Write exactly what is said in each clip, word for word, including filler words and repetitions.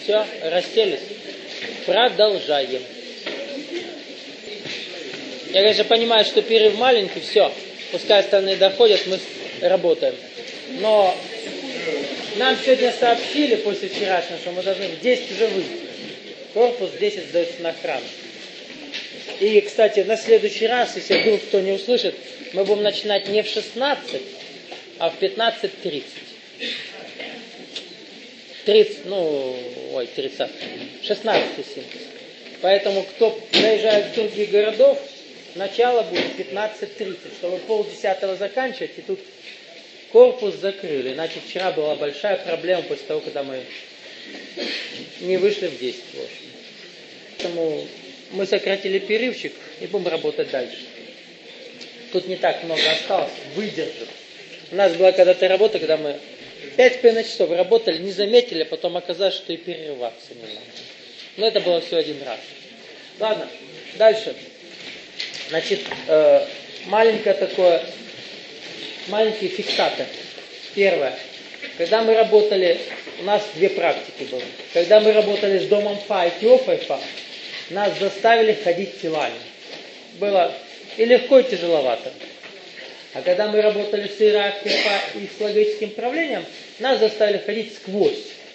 Все, расселись. Продолжаем. Я, конечно, понимаю, что перерыв маленький, все. Пускай остальные доходят, мы работаем. Но нам сегодня сообщили после вчерашнего, что мы должны в десять уже выйти. Корпус в десять сдается на охрану. И, кстати, на следующий раз, если вдруг кто не услышит, мы будем начинать не в шестнадцать, а в пятнадцать тридцать. тридцать, ну, ой, тридцать. шестнадцать семьдесят. Поэтому, кто заезжает с других городов, начало будет пятнадцать тридцать, чтобы полдесятого заканчивать, и тут корпус закрыли. Иначе вчера была большая проблема после того, когда мы не вышли в десять. В общем. Поэтому мы сократили перерывчик и будем работать дальше. Тут не так много осталось, выдержим. У нас была когда-то работа, когда мы пять с половиной часов работали, не заметили, а потом оказалось, что и перерываться не надо. Но это было все один раз. Ладно, дальше. Значит, э, маленькое такое, маленький фиксатор. Первое. Когда мы работали, у нас две практики было. Когда мы работали с домом Фа и Теофой Фа, нас заставили ходить телами. Было и легко, и тяжеловато. А когда мы работали с иерархией Фа и с логическим правлением, нас заставили ходить сквозь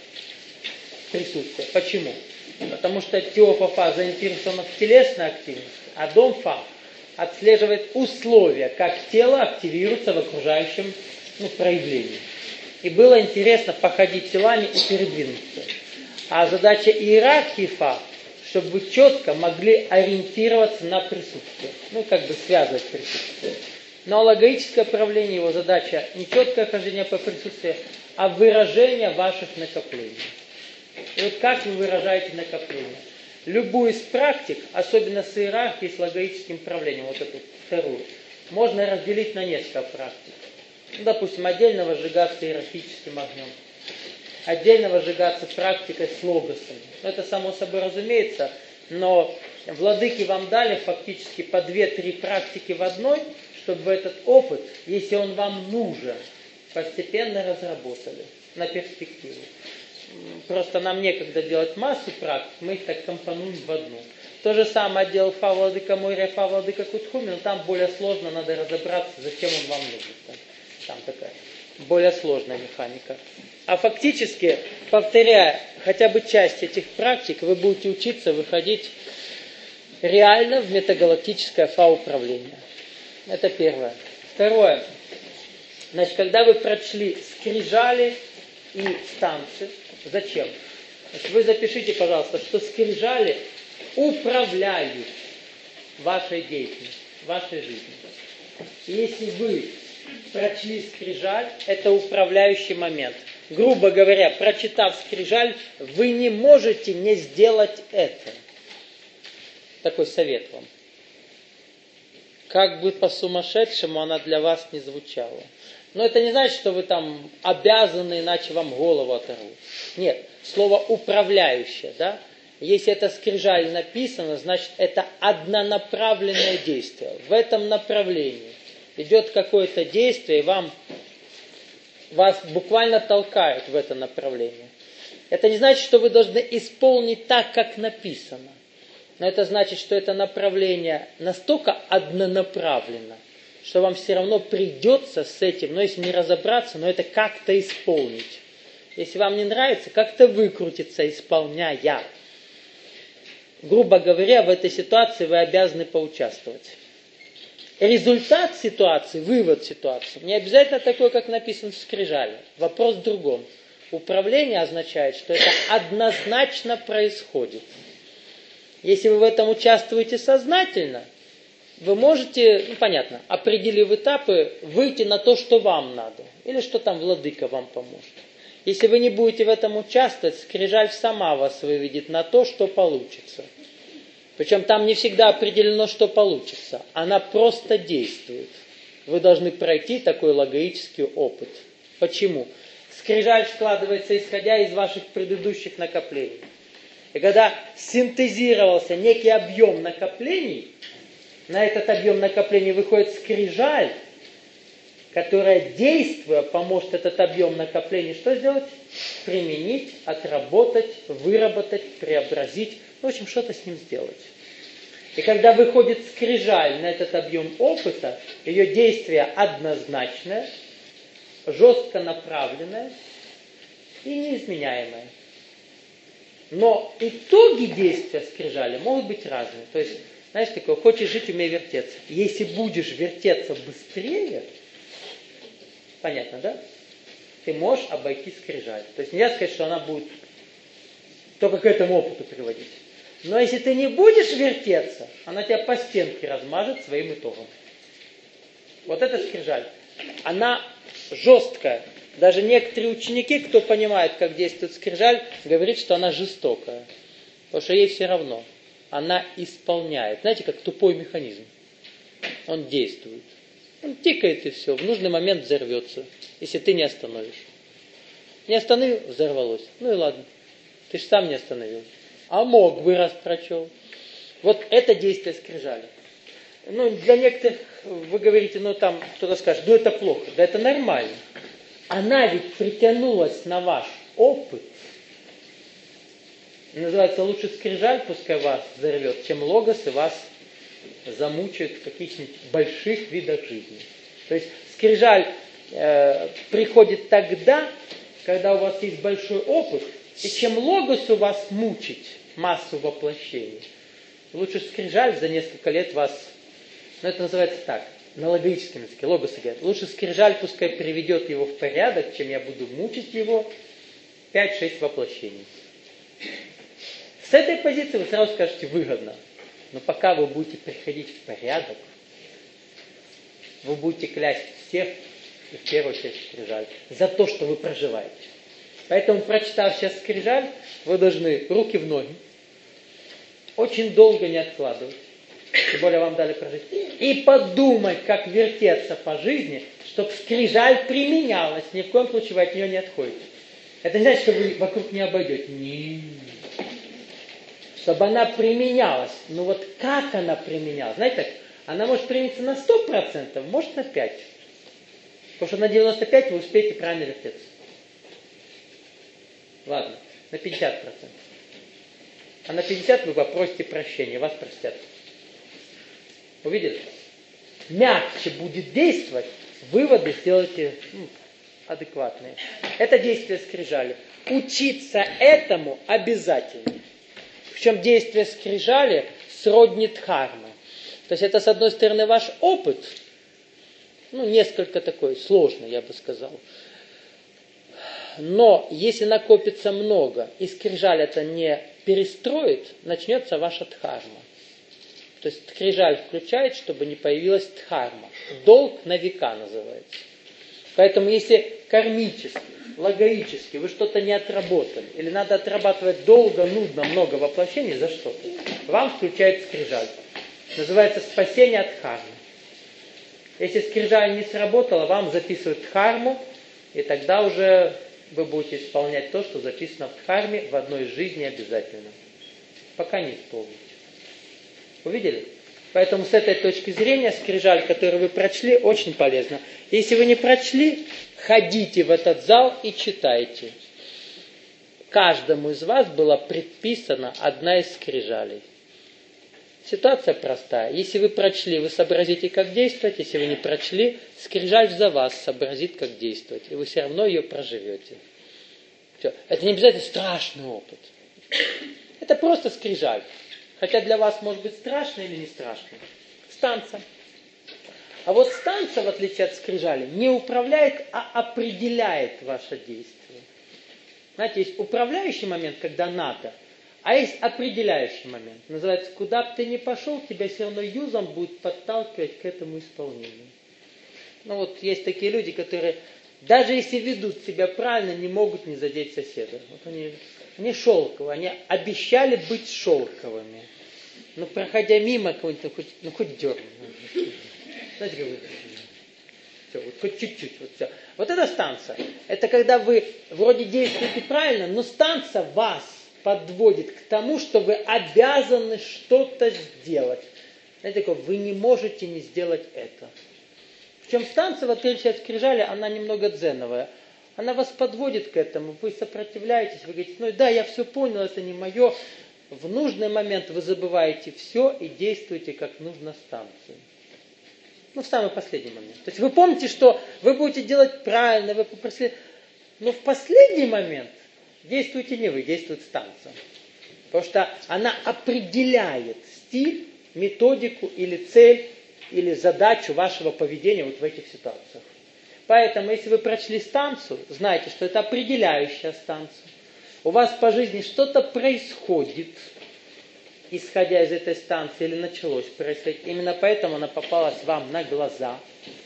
присутствие. Почему? Потому что Теофа Фа заинтересована в телесной активности, а дом Фа отслеживает условия, как тело активируется в окружающем ну, проявлении. И было интересно походить телами и передвинуться. А задача иерархии Фа, чтобы вы четко могли ориентироваться на присутствие. Ну, как бы связывать присутствие. Но логическое правление, его задача не четкое хождение по присутствию, а выражение ваших накоплений. И вот как вы выражаете накопление? Любую из практик, особенно с иерархией, с логическим правлением, вот эту вторую, можно разделить на несколько практик. Ну, допустим, отдельно возжигаться иерархическим огнем. Отдельно возжигаться практикой с логосом. Ну, это само собой разумеется, но владыки вам дали фактически по две-три практики в одной, чтобы вы этот опыт, если он вам нужен, постепенно разработали на перспективу. Просто нам некогда делать массу практик, мы их так компонуем в одну. То же самое делал Фа владыка Мойря, Фа владыка Кутхуми, но там более сложно, надо разобраться, зачем он вам нужен. Там, там такая более сложная механика. А фактически, повторяя хотя бы часть этих практик, вы будете учиться выходить реально в метагалактическое Фа-управление. Это первое. Второе. Значит, когда вы прочли скрижали и станцы, зачем? Значит, вы запишите, пожалуйста, что скрижали управляют вашей деятельностью, вашей жизнью. И если вы прочли скрижаль, это управляющий момент. Грубо говоря, прочитав скрижаль, вы не можете не сделать это. Такой совет вам. Как бы по-сумасшедшему она для вас не звучала. Но это не значит, что вы там обязаны, иначе вам голову оторвут. Нет, слово управляющее, да? Если это скрижаль написано, значит это однонаправленное действие. В этом направлении идет какое-то действие, и вам, вас буквально толкают в это направление. Это не значит, что вы должны исполнить так, как написано. Но это значит, что это направление настолько однонаправленно, что вам все равно придется с этим, но если не разобраться, но это как-то исполнить. Если вам не нравится, как-то выкрутиться, исполняя. Грубо говоря, в этой ситуации вы обязаны поучаствовать. Результат ситуации, вывод ситуации, не обязательно такой, как написано в скрижале. Вопрос в другом. Управление означает, что это однозначно происходит. Если вы в этом участвуете сознательно, вы можете, ну понятно, определив этапы, выйти на то, что вам надо. Или что там владыка вам поможет. Если вы не будете в этом участвовать, скрижаль сама вас выведет на то, что получится. Причем там не всегда определено, что получится. Она просто действует. Вы должны пройти такой логический опыт. Почему? Скрижаль складывается, исходя из ваших предыдущих накоплений. И когда синтезировался некий объем накоплений, на этот объем накоплений выходит скрижаль, которая, действуя, поможет этот объем накопления что сделать? Применить, отработать, выработать, преобразить. В общем, что-то с ним сделать. И когда выходит скрижаль на этот объем опыта, ее действие однозначное, жестко направленное и неизменяемое. Но итоги действия скрижали могут быть разные. То есть, знаешь, такое, хочешь жить, умей вертеться. Если будешь вертеться быстрее, понятно, да? Ты можешь обойти скрижаль. То есть нельзя сказать, что она будет только к этому опыту приводить. Но если ты не будешь вертеться, она тебя по стенке размажет своим итогом. Вот это скрижаль. Она жесткая. Даже некоторые ученики, кто понимает, как действует скрижаль, говорят, что она жестокая. Потому что ей все равно. Она исполняет. Знаете, как тупой механизм. Он действует. Он тикает и все. В нужный момент взорвется, если ты не остановишь. Не остановил, взорвалось. Ну и ладно. Ты же сам не остановил. А мог бы, раз прочел. Вот это действие скрижали. Ну, для некоторых вы говорите, ну там кто-то скажет, ну это плохо. Да это нормально. Она ведь притянулась на ваш опыт. Называется, лучше скрижаль, пускай вас взорвет, чем логос и вас замучает в каких-нибудь больших видах жизни. То есть скрижаль э, приходит тогда, когда у вас есть большой опыт, и чем логос у вас мучить массу воплощений, лучше скрижаль за несколько лет вас, ну это называется так, на логическом языке, логосы говорят, лучше скрижаль пускай приведет его в порядок, чем я буду мучить его пять-шесть воплощений. С этой позиции вы сразу скажете выгодно. Но пока вы будете приходить в порядок, вы будете клясть всех, и в первую очередь скрижаль, за то, что вы проживаете. Поэтому, прочитав сейчас скрижаль, вы должны руки в ноги, очень долго не откладывать, тем более вам дали прожить, и подумать, как вертеться по жизни, чтобы скрижаль применялась, ни в коем случае вы от нее не отходите. Это не значит, что вы вокруг не обойдете. Нет. Чтобы она применялась. Ну вот как она применялась? Знаете так, она может примениться на сто процентов, может на пять процентов. Потому что на девяносто пять процентов вы успеете правильно вертеться. Ладно, на пятьдесят процентов. А на пятьдесят процентов вы попросите прощения, вас простят. Увидели? Мягче будет действовать, выводы сделайте ну, адекватные. Это действие скрижали. Учиться этому обязательно. Причем действие скрижали сродни дхармы. То есть это, с одной стороны, ваш опыт, ну, несколько такой сложный, я бы сказал. Но если накопится много, и скрижаль это не перестроит, начнется ваша дхарма. То есть скрижаль включает, чтобы не появилась дхарма. Долг на века называется. Поэтому если кармически, логически вы что-то не отработали, или надо отрабатывать долго, нудно, много воплощений за что-то, вам включает скрижаль. Называется спасение от дхармы. Если скрижаль не сработала, вам записывают дхарму, и тогда уже вы будете исполнять то, что записано в дхарме в одной жизни обязательно. Пока не исполните. Увидели? Поэтому с этой точки зрения скрижаль, которую вы прочли, очень полезна. Если вы не прочли, ходите в этот зал и читайте. Каждому из вас была предписана одна из скрижалей. Ситуация простая. Если вы прочли, вы сообразите, как действовать. Если вы не прочли, скрижаль за вас сообразит, как действовать. И вы все равно ее проживете. Все. Это не обязательно страшный опыт. Это просто скрижаль. Хотя для вас может быть страшно или не страшно. Станция. А вот станция, в отличие от скрижали, не управляет, а определяет ваше действие. Знаете, есть управляющий момент, когда надо, а есть определяющий момент. Называется, куда бы ты ни пошел, тебя все равно юзом будет подталкивать к этому исполнению. Ну вот есть такие люди, которые, даже если ведут себя правильно, не могут не задеть соседа. Вот они, они шелковые, они обещали быть шелковыми. Но проходя мимо кого-нибудь, ну хоть, ну, хоть дернут. Знаете, как вы... Все, вот хоть чуть-чуть. Вот, все. Вот эта станция. Это когда вы вроде действуете правильно, но станция вас подводит к тому, что вы обязаны что-то сделать. Знаете, такое, вы не можете не сделать это. Причем станция, в отличие от скрижали, она немного дзеновая. Она вас подводит к этому, вы сопротивляетесь, вы говорите, ну да, я все понял, это не мое. В нужный момент вы забываете все и действуете как нужно станции. Ну, в самый последний момент. То есть вы помните, что вы будете делать правильно, вы попросили, но в последний момент действуете не вы, действует станция. Потому что она определяет стиль, методику или цель, или задачу вашего поведения вот в этих ситуациях. Поэтому, если вы прочли станцию, знайте, что это определяющая станция. У вас по жизни что-то происходит, исходя из этой станции, или началось происходить. Именно поэтому она попалась вам на глаза.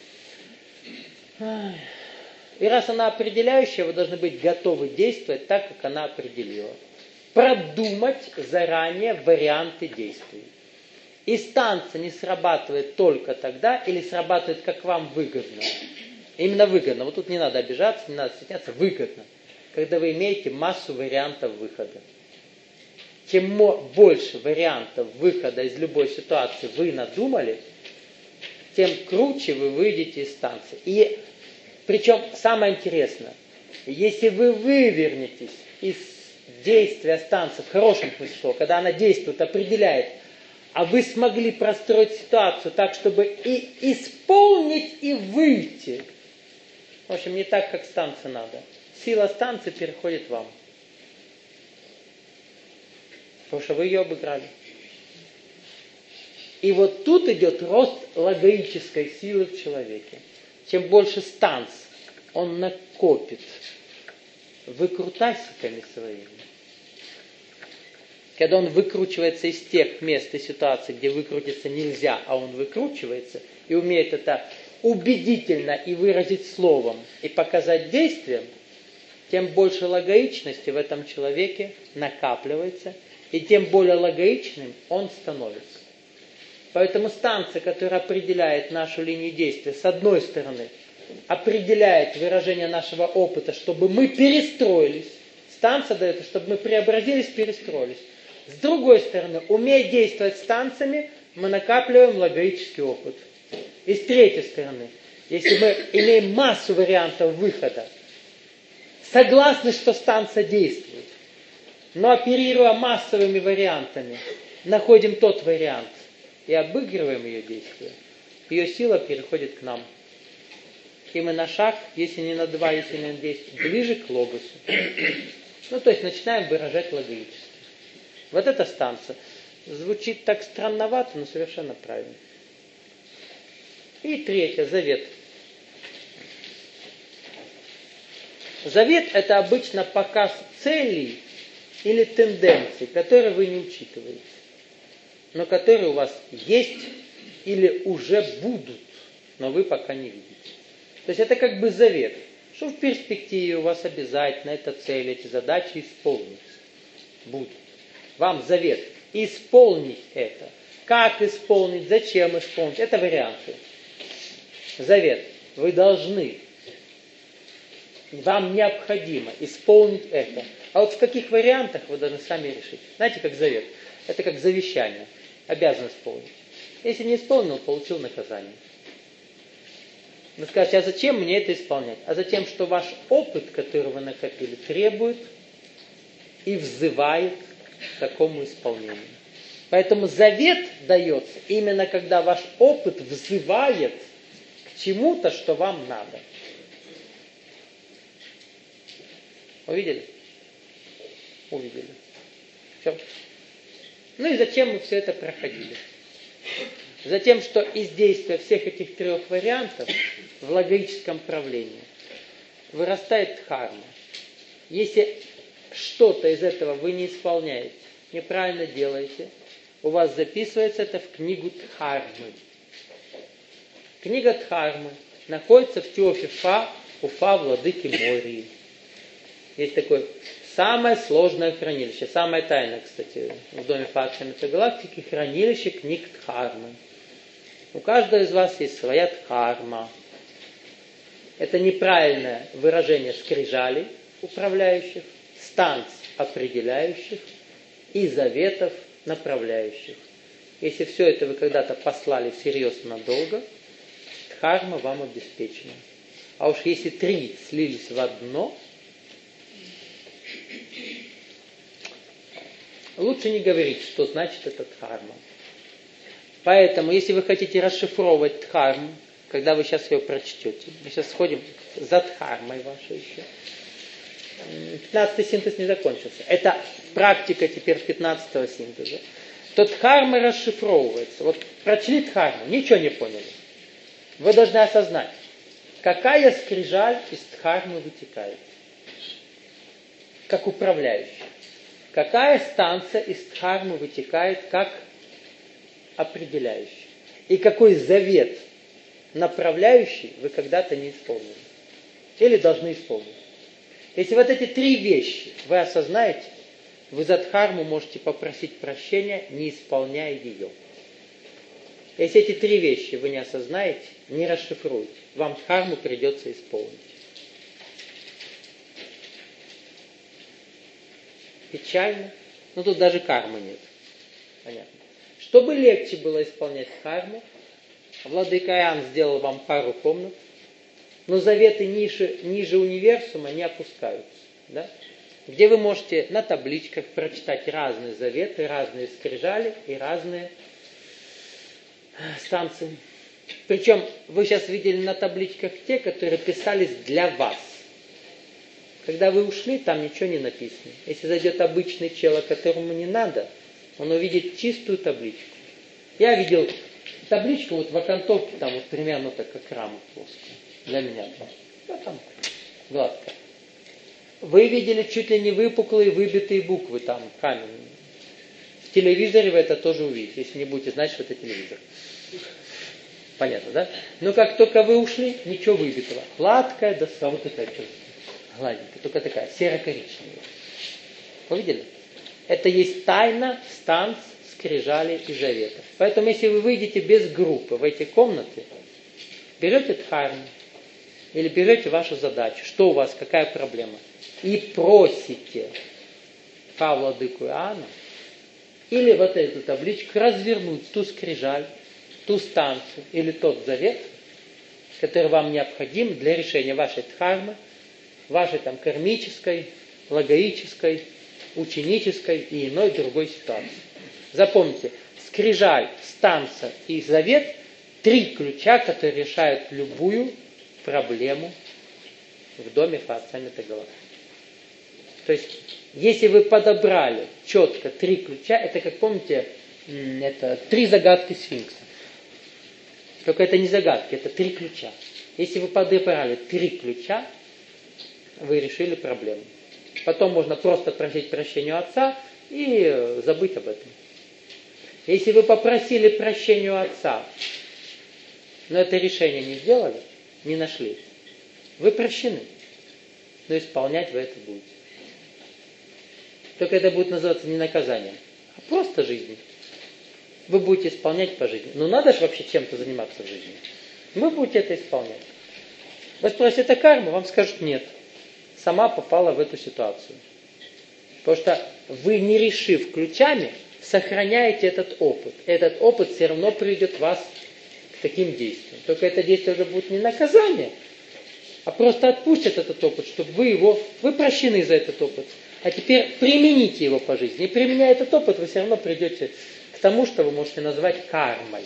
И раз она определяющая, вы должны быть готовы действовать так, как она определила. Продумать заранее варианты действий. И станция не срабатывает только тогда, или срабатывает, как вам выгодно. Именно выгодно. Вот тут не надо обижаться, не надо стесняться. Выгодно. Когда вы имеете массу вариантов выхода. Чем больше вариантов выхода из любой ситуации вы надумали, тем круче вы выйдете из станции. И причем самое интересное, если вы вывернетесь из действия станции, в хорошем смысле слова, когда она действует, определяет, а вы смогли простроить ситуацию так, чтобы и исполнить, и выйти. В общем, не так, как станция надо. Сила станции переходит вам. Потому что вы ее обыграли. И вот тут идет рост логической силы в человеке. Чем больше станц он накопит выкрутасиками своими, когда он выкручивается из тех мест и ситуаций, где выкрутиться нельзя, а он выкручивается и умеет это убедительно и выразить словом, и показать действием, тем больше логичности в этом человеке накапливается, и тем более логичным он становится. Поэтому станция, которая определяет нашу линию действия, с одной стороны, определяет выражение нашего опыта, чтобы мы перестроились. Станция дает, чтобы мы преобразились, перестроились. С другой стороны, умея действовать станциями, мы накапливаем логический опыт. И с третьей стороны, если мы имеем массу вариантов выхода, согласны, что станция действует, но оперируя массовыми вариантами, находим тот вариант и обыгрываем ее действие, ее сила переходит к нам. И мы на шаг, если не на два, если не на десять, ближе к логосу. Ну, то есть начинаем выражать логически. Вот эта станция звучит так странновато, но совершенно правильно. И третье, завет. Завет – это обычно показ целей или тенденций, которые вы не учитываете, но которые у вас есть или уже будут, но вы пока не видите. То есть это как бы завет, что в перспективе у вас обязательно эта цель, эти задачи исполнятся, будут. Вам завет исполнить это. Как исполнить, зачем исполнить, это варианты. Завет. Вы должны, вам необходимо исполнить это. А вот в каких вариантах вы должны сами решить. Знаете, как завет. Это как завещание. Обязан исполнить. Если не исполнил, получил наказание. Вы скажете, а зачем мне это исполнять? А затем, что ваш опыт, который вы накопили, требует и взывает к такому исполнению. Поэтому завет дается именно когда ваш опыт взывает к чему-то, что вам надо. Увидели? Увидели. Все. Ну и зачем мы все это проходили? Затем, что из действия всех этих трех вариантов в логическом правлении вырастает дхарма. Если что-то из этого вы не исполняете, неправильно делаете, у вас записывается это в книгу Дхармы. Книга Дхармы находится в Теофе Фа, Уфа, владыки Мории. Есть такое самое сложное хранилище, самое тайное, кстати, в доме Фа Галактики, хранилище книг Дхармы. У каждого из вас есть своя дхарма. Это неправильное выражение скрижалей, управляющих, станц, определяющих, и заветов, направляющих. Если все это вы когда-то послали всерьез надолго, дхарма вам обеспечена. А уж если три слились в одно, лучше не говорить, что значит это дхарма. Поэтому, если вы хотите расшифровывать дхарму, когда вы сейчас ее прочтете, мы сейчас сходим за дхармой вашей еще. пятнадцатый синтез не закончился. Это практика теперь пятнадцатого синтеза. То дхарма расшифровывается. Вот прочли дхарму, ничего не поняли. Вы должны осознать, какая скрижаль из дхармы вытекает, как управляющая. Какая станция из дхармы вытекает, как определяющая. И какой завет направляющий вы когда-то не исполнили. Или должны исполнить. Если вот эти три вещи вы осознаете, вы за дхарму можете попросить прощения, не исполняя ее. Если эти три вещи вы не осознаете, не расшифруете, вам дхарму придется исполнить. Печально, но тут даже кармы нет. Понятно. Чтобы легче было исполнять дхарму, владыка Иоанн сделал вам пару комнат, но заветы ниже, ниже универсума не опускаются. Да? Где вы можете на табличках прочитать разные заветы, разные скрижали и разные станции. Причем вы сейчас видели на табличках те, которые писались для вас. Когда вы ушли, там ничего не написано. Если зайдет обычный человек, которому не надо, он увидит чистую табличку. Я видел табличку вот в окантовке, там вот примерно так, как рама плоская. Для меня там. Да, там гладко. Вы видели чуть ли не выпуклые, выбитые буквы там, каменные. В телевизоре вы это тоже увидите. Если не будете знать, что это телевизор. Понятно, да? Но как только вы ушли, ничего выбитого. Гладкая доска, вот такая что гладенькая, только такая, серо-коричневая. Вы видели? Это есть тайна станц, скрижали и заветов. Поэтому, если вы выйдете без группы в эти комнаты, берете дхарму, или берете вашу задачу, что у вас, какая проблема, и просите Владыку Иоанна, или вот эту табличку развернуть, ту скрижаль, ту станцию, или тот завет, который вам необходим для решения вашей дхармы, вашей там кармической, логоической, ученической и иной другой ситуации. Запомните, скрижаль, станция и завет – три ключа, которые решают любую проблему в доме по отца Метагола. То есть, если вы подобрали четко три ключа, это, как помните, это три загадки сфинкса. Только это не загадки, это три ключа. Если вы подобрали три ключа, вы решили проблему. Потом можно просто просить прощения у отца и забыть об этом. Если вы попросили прощения у отца, но это решение не сделали, не нашли, вы прощены. Но исполнять вы это будете. Только это будет называться не наказанием, а просто жизнью. Вы будете исполнять по жизни. Но надо же вообще чем-то заниматься в жизни. Вы будете это исполнять. Вы спросите, это карма? Вам скажут нет. Сама попала в эту ситуацию. Потому что вы, не решив ключами, сохраняете этот опыт. Этот опыт все равно приведет вас к таким действиям. Только это действие уже будет не наказание, а просто отпустит этот опыт, чтобы вы его, вы прощены за этот опыт. А теперь примените его по жизни. И применяя этот опыт, вы все равно придете к тому, что вы можете назвать кармой.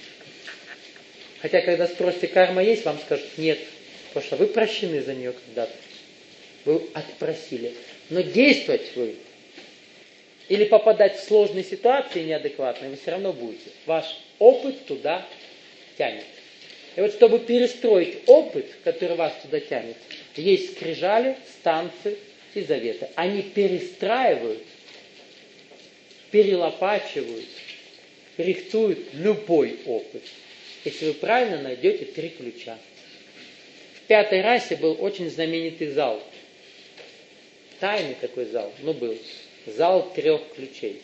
Хотя, когда спросите, карма есть, вам скажут нет. Потому что вы прощены за нее когда-то. Вы отпросили. Но действовать вы или попадать в сложные ситуации неадекватные, вы все равно будете. Ваш опыт туда тянет. И вот чтобы перестроить опыт, который вас туда тянет, есть скрижали, станции и заветы. Они перестраивают, перелопачивают, рихтуют любой опыт. Если вы правильно найдете три ключа. В пятой расе был очень знаменитый зал. Тайный такой зал, ну был. Зал трех ключей.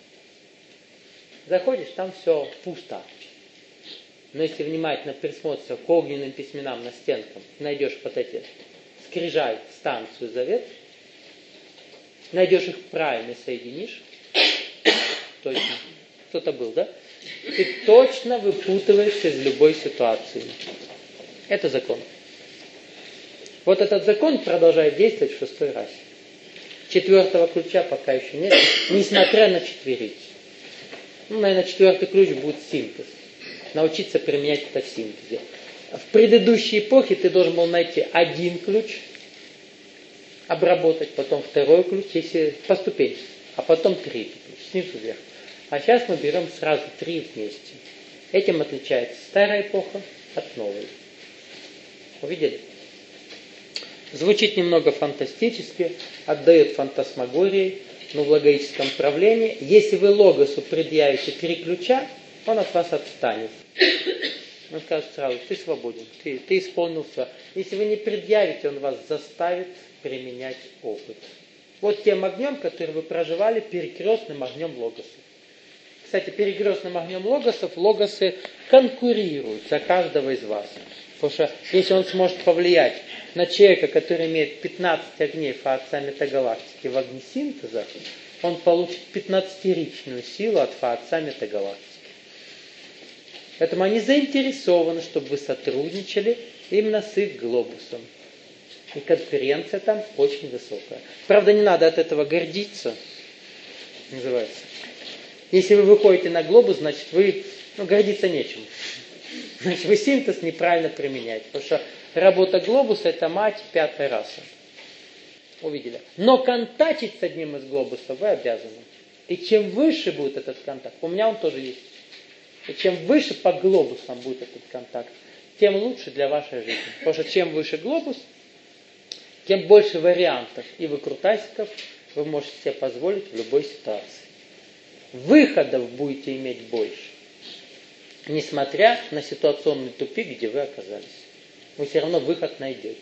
Заходишь, там все пусто. Но если внимательно присмотришься к огненным письменам на стенках, найдешь вот эти скрижаль, станцию, завет, найдешь их правильно, соединишь, точно, кто-то был, да? Ты точно выпутываешься из любой ситуации. Это закон. Вот этот закон продолжает действовать в шестой расе. Четвертого ключа пока еще нет, несмотря на четверицу. Ну, наверное, четвертый ключ будет синтез. Научиться применять это в синтезе. В предыдущей эпохе ты должен был найти один ключ, обработать, потом второй ключ, если по ступени, а потом третий ключ, снизу вверх. А сейчас мы берем сразу три вместе. Этим отличается старая эпоха от новой. Увидели? Звучит немного фантастически, отдает фантасмагории, но в логическом правлении. Если вы логосу предъявите три ключа, он от вас отстанет. Он скажет сразу, ты свободен, ты, ты исполнил все. Если вы не предъявите, он вас заставит применять опыт. Вот тем огнем, который вы проживали перекрестным огнем логосов. Кстати, перекрестным огнем логосов логосы конкурируют за каждого из вас. Потому что если он сможет повлиять на человека, который имеет пятнадцать огней Фаотца метагалактики в огне синтеза, он получит пятнадцатиричную силу от Фаотца метагалактики. Поэтому они заинтересованы, чтобы вы сотрудничали именно с их глобусом. И конкуренция там очень высокая. Правда, не надо от этого гордиться, называется. Если вы выходите на глобус, значит вы, ну, гордиться нечем. Значит, вы синтез неправильно применяете. Потому что работа глобуса – это мать пятой расы. Увидели. Но контактить с одним из глобусов вы обязаны. И чем выше будет этот контакт, у меня он тоже есть. И чем выше по глобусам будет этот контакт, тем лучше для вашей жизни. Потому что чем выше глобус, тем больше вариантов и выкрутасиков вы можете себе позволить в любой ситуации. Выходов будете иметь больше, несмотря на ситуационный тупик, где вы оказались. Вы все равно выход найдете.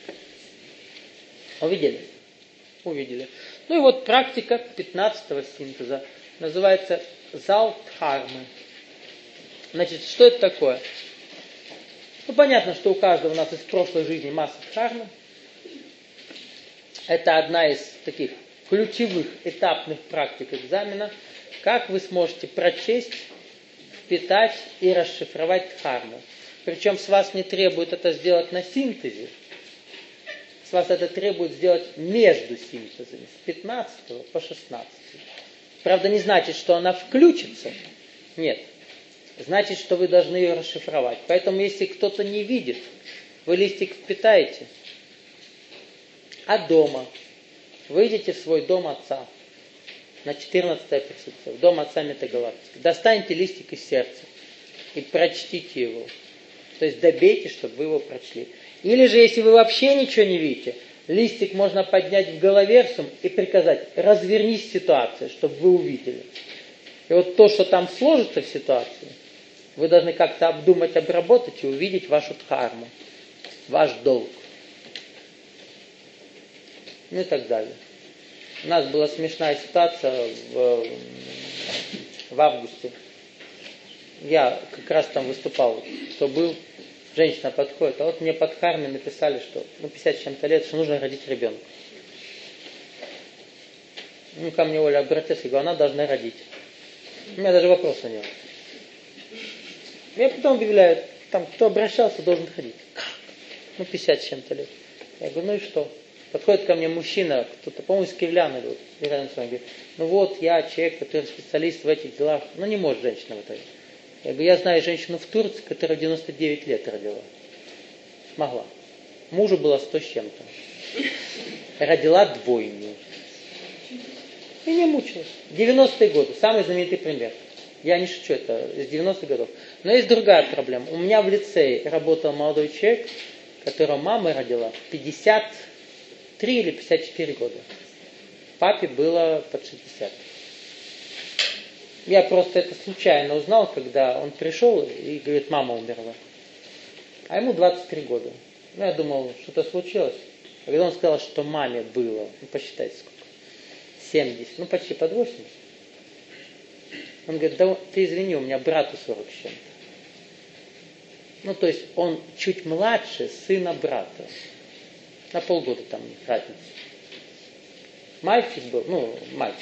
Увидели? Увидели. Ну и вот практика пятнадцатого синтеза называется зал дхармы. Значит, что это такое? Ну, понятно, что у каждого у нас из прошлой жизни масса дхармы. Это одна из таких ключевых этапных практик экзамена. Как вы сможете прочесть, впитать и расшифровать дхарму. Причем с вас не требует это сделать на синтезе. С вас это требует сделать между синтезами, с пятнадцатого по шестнадцатый. Правда, не значит, что она включится. Нет. Значит, что вы должны ее расшифровать. Поэтому, если кто-то не видит, вы листик впитаете. А дома выйдете в свой дом отца на четырнадцатое присутствие, в дом отца метагалактики. Достаньте листик из сердца и прочтите его. То есть добейте, чтобы вы его прочли. Или же, если вы вообще ничего не видите, листик можно поднять в головерсум и приказать: развернись ситуацию, чтобы вы увидели. И вот то, что там сложится в ситуации, вы должны как-то обдумать, обработать и увидеть вашу дхарму, ваш долг. Ну и так далее. У нас была смешная ситуация в, в августе. Я как раз там выступал, кто был. Женщина подходит, а вот мне под дхарме написали, что ну, пятьдесят с чем-то лет, что нужно родить ребенка. Ну, ко мне Оля обратилась, я говорю, она должна родить. У меня даже вопроса нет. Я потом объявляю, там, кто обращался, должен ходить. Как? Ну, пятьдесят с чем-то лет. Я говорю, ну и что? Подходит ко мне мужчина, кто-то, по-моему, из Киевляна, говорит, ну вот, я человек, который специалист в этих делах. Ну, не может женщина в итоге. Я говорю, я знаю женщину в Турции, которая в девяносто девять лет родила. Смогла. Мужу было сто с чем-то. Родила двойню. И не мучилась. девяностые годы. Самый знаменитый пример. Я не шучу, это из девяностых годов. Но есть другая проблема. У меня в лицее работал молодой человек, которого мама родила в пятьдесят три или пятьдесят четыре года. Папе было под шестьдесят. Я просто это случайно узнал, когда он пришел и говорит, мама умерла. А ему двадцать три года. Ну, я думал, что-то случилось. А когда он сказал, что маме было, ну, посчитайте сколько, семьдесят, ну, почти под восемьдесят. Он говорит, да ты извини, у меня брату сорок с чем-то. Ну, то есть он чуть младше сына брата. На полгода там разница. Мальчик был, ну, мальчик.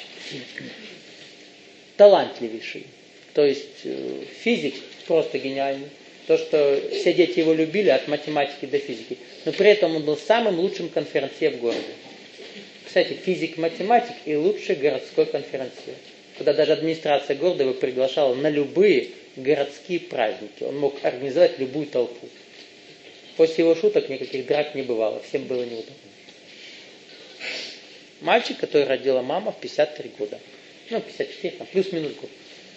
Талантливейший. То есть физик просто гениальный. То, что все дети его любили от математики до физики. Но при этом он был самым лучшим конферансье в городе. Кстати, физик-математик и лучший городской конферансье. Куда даже администрация города его приглашала на любые городские праздники. Он мог организовать любую толпу. После его шуток никаких драк не бывало. Всем было неудобно. Мальчик, который родила мама в пятьдесят три года. Ну, пятьдесят четыре, там, плюс-минус год.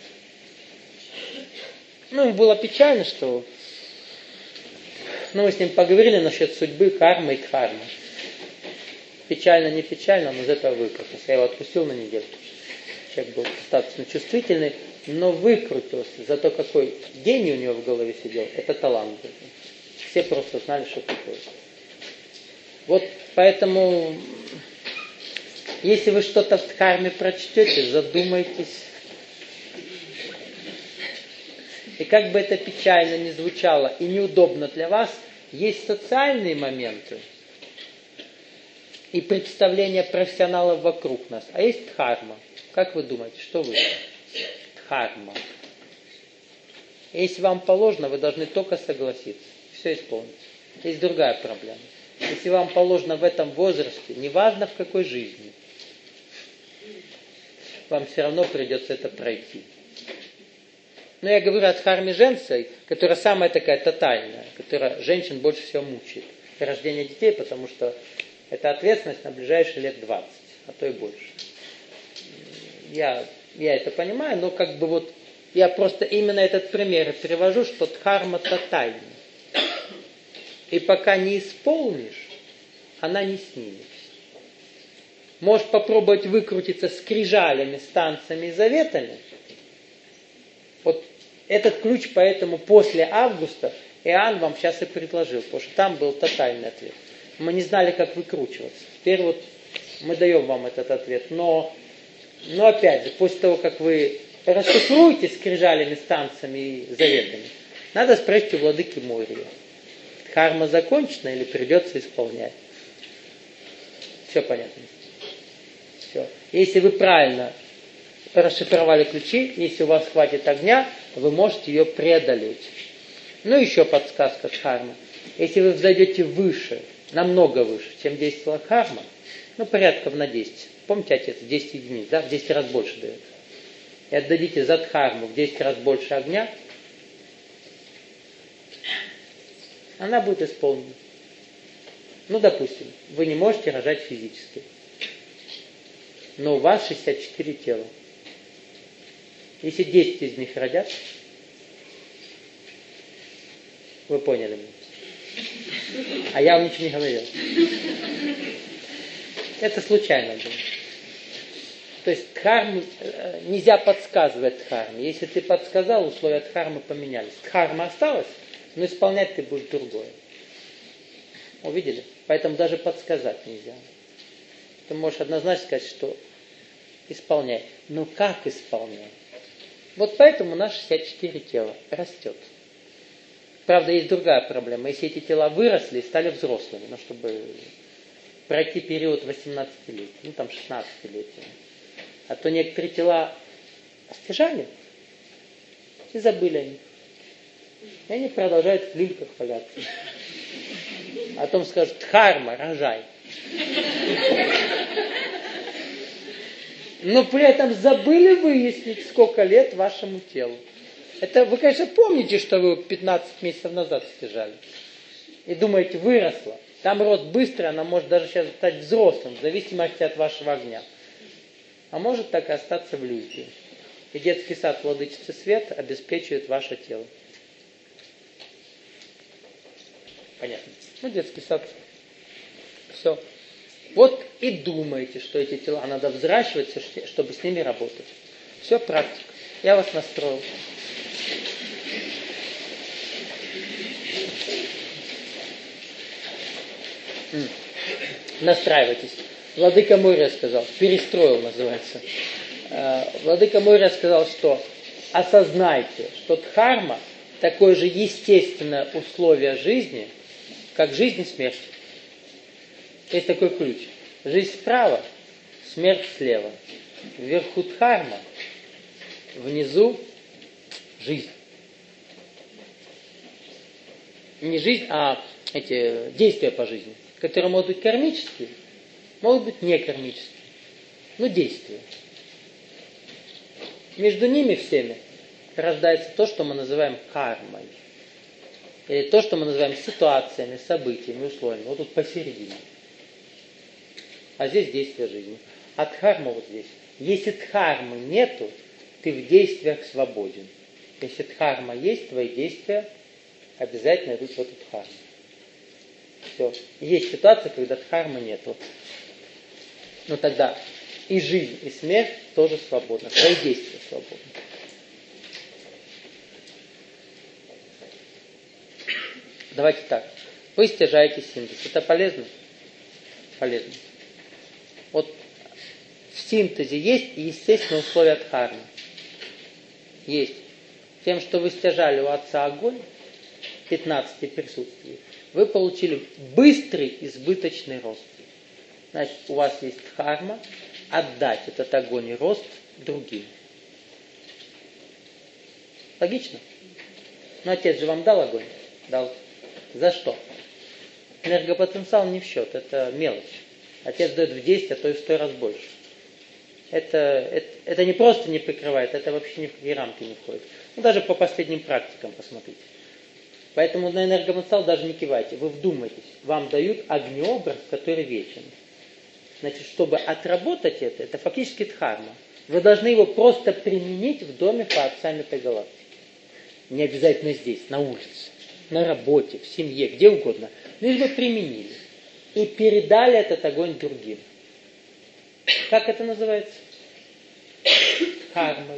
Ну, ему было печально, что... Ну, мы с ним поговорили насчет судьбы, кармы и дхармы. Печально, не печально, но из этого выкрутился. Я его отпустил на неделю. Человек был достаточно чувствительный, но выкрутился. Зато какой гений у него в голове сидел, это талант. Все просто знали, что такое. Вот поэтому, если вы что-то в дхарме прочтете, задумайтесь. И как бы это печально ни звучало и неудобно для вас, есть социальные моменты и представления профессионалов вокруг нас. А есть дхарма. Как вы думаете, что вы? Дхарма. Если вам положено, вы должны только согласиться. Все исполнить. Есть другая проблема. Если вам положено в этом возрасте, неважно в какой жизни, вам все равно придется это пройти. Но я говорю о дхарме женской, которая самая такая тотальная, которая женщин больше всего мучает. И рождение детей, потому что это ответственность на ближайшие лет двадцать, а то и больше. Я, я это понимаю, но как бы вот я просто именно этот пример привожу, что дхарма тотальна. И пока не исполнишь, она не снимется. Можешь попробовать выкрутиться скрижалями, станциями и заветами. Вот этот ключ, поэтому после августа Иоанн вам сейчас и предложил, потому что там был тотальный ответ. Мы не знали, как выкручиваться. Теперь вот мы даем вам этот ответ. Но, но опять же, после того, как вы расшифруете скрижалями, станциями и заветами, надо спросить у владыки Мория. Дхарма закончена или придется исполнять? Все понятно. Все. Если вы правильно расшифровали ключи, если у вас хватит огня, вы можете ее преодолеть. Ну, еще подсказка дхармы. Если вы взойдете выше, намного выше, чем действовала дхарма, ну, порядков на десять. Помните, отец, десять единиц, да, в десять раз больше дает. И отдадите за дхарму в десять раз больше огня, она будет исполнена. Ну, допустим, вы не можете рожать физически, но у вас шестьдесят четыре тела. Если десять из них родят, вы поняли меня. А я вам ничего не говорил. Это случайно было. То есть дхарму нельзя подсказывать дхарме. Если ты подсказал, условия дхармы поменялись. Дхарма осталась, но исполнять ты будешь другое. Увидели? Поэтому даже подсказать нельзя. Ты можешь однозначно сказать, что исполняй. Но как исполнять? Вот поэтому у нас шестьдесят четыре тела растет. Правда, есть другая проблема. Если эти тела выросли и стали взрослыми, ну, чтобы пройти период восемнадцатилетия, ну, там шестнадцатилетия, а то некоторые тела остяжали и забыли о них. И они продолжают в люльках валяться. А потом скажут: дхарма, рожай. Но при этом забыли выяснить, сколько лет вашему телу. Это вы, конечно, помните, что вы пятнадцать месяцев назад стяжали. И думаете, выросла. Там рост быстрый, она может даже сейчас стать взрослым, в зависимости от вашего огня. А может так и остаться в люльке. И детский сад Владычицы Свет обеспечивает ваше тело. Понятно? Ну, детский сад. Все. Вот и думаете, что эти тела надо взращивать, чтобы с ними работать. Все практика. Я вас настроил. М. Настраивайтесь. Владыка Мория сказал, перестроил называется. Владыка Мория сказал, что осознайте, что дхарма такое же естественное условие жизни, как жизнь и смерть. Есть такой ключ. Жизнь справа, смерть слева. Вверху дхарма, внизу жизнь. не жизнь, а эти действия по жизни, которые могут быть кармические, могут быть не кармические. Ну, действия. Между ними всеми рождается то, что мы называем кармой. Или то, что мы называем ситуациями, событиями, условиями. Вот тут посередине. А здесь действие жизни. А дхарма вот здесь. Если дхармы нету, ты в действиях свободен. Если дхарма есть, твои действия обязательно идут в эту дхарму. Все. Есть ситуация, когда дхармы нету. Но тогда и жизнь, и смерть тоже свободны. Твои действия свободны. Давайте так. Вы стяжаете синтез. Это полезно? Полезно. Вот в синтезе есть естественные условия дхармы. Есть. Тем, что вы стяжали у отца огонь, пятнадцати присутствий, вы получили быстрый избыточный рост. Значит, у вас есть дхарма отдать этот огонь и рост другим. Логично? Но отец же вам дал огонь? Дал. За что? Энергопотенциал не в счет, это мелочь. Отец дает в десять, а то и в сто раз больше. Это, это, это не просто не прикрывает, это вообще ни в какие рамки не входит. Ну, даже по последним практикам посмотрите. Поэтому на энергопотенциал даже не кивайте, вы вдумайтесь. Вам дают огнеобраз, который вечен. Значит, чтобы отработать это, это фактически дхарма. Вы должны его просто применить в доме по отцам этой галактики. Не обязательно здесь, на улице, на работе, в семье, где угодно. Лишь бы применили. И передали этот огонь другим. Как это называется? Дхармой.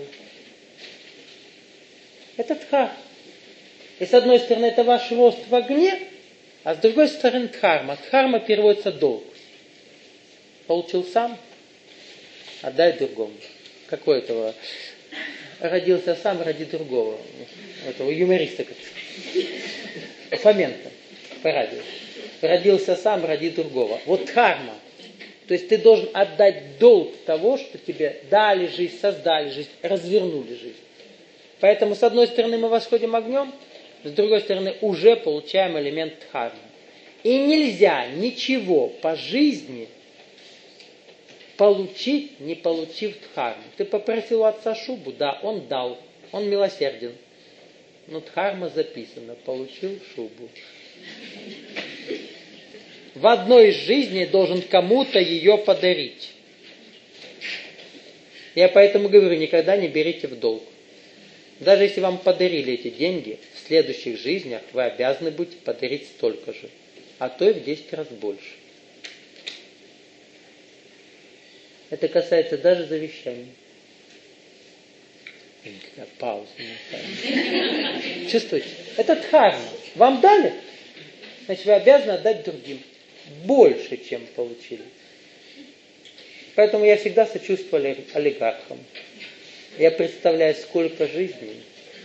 Это дхарма. И с одной стороны это ваш рост в огне, а с другой стороны дхарма. Дхарма переводится долг. Получил сам, отдай другому. Какой этого? Родился сам, ради другого. Этого юмориста как-то. Фомента по радио. Родился сам, ради другого. Вот дхарма. То есть ты должен отдать долг того, что тебе дали жизнь, создали жизнь, развернули жизнь. Поэтому с одной стороны мы восходим огнем, с другой стороны уже получаем элемент дхармы. И нельзя ничего по жизни получить, не получив дхарму. Ты попросил у отца шубу, да, он дал, он милосерден. Но дхарма записана, получил шубу. В одной из жизней должен кому-то ее подарить. Я поэтому говорю, никогда не берите в долг. Даже если вам подарили эти деньги, в следующих жизнях вы обязаны будете подарить столько же, а то и в десять раз больше. Это касается даже завещаний. Пауза. Чувствуете? Это дхарма. Вам дали, значит, вы обязаны отдать другим. Больше, чем получили. Поэтому я всегда сочувствую олигархам. Я представляю, сколько жизней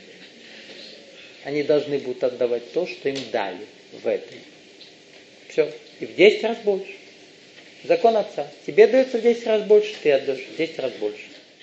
они должны будут отдавать то, что им дали в этом. Все. И в десять раз больше. Закон отца. Тебе дается в десять раз больше, ты отдаешь в десять раз больше.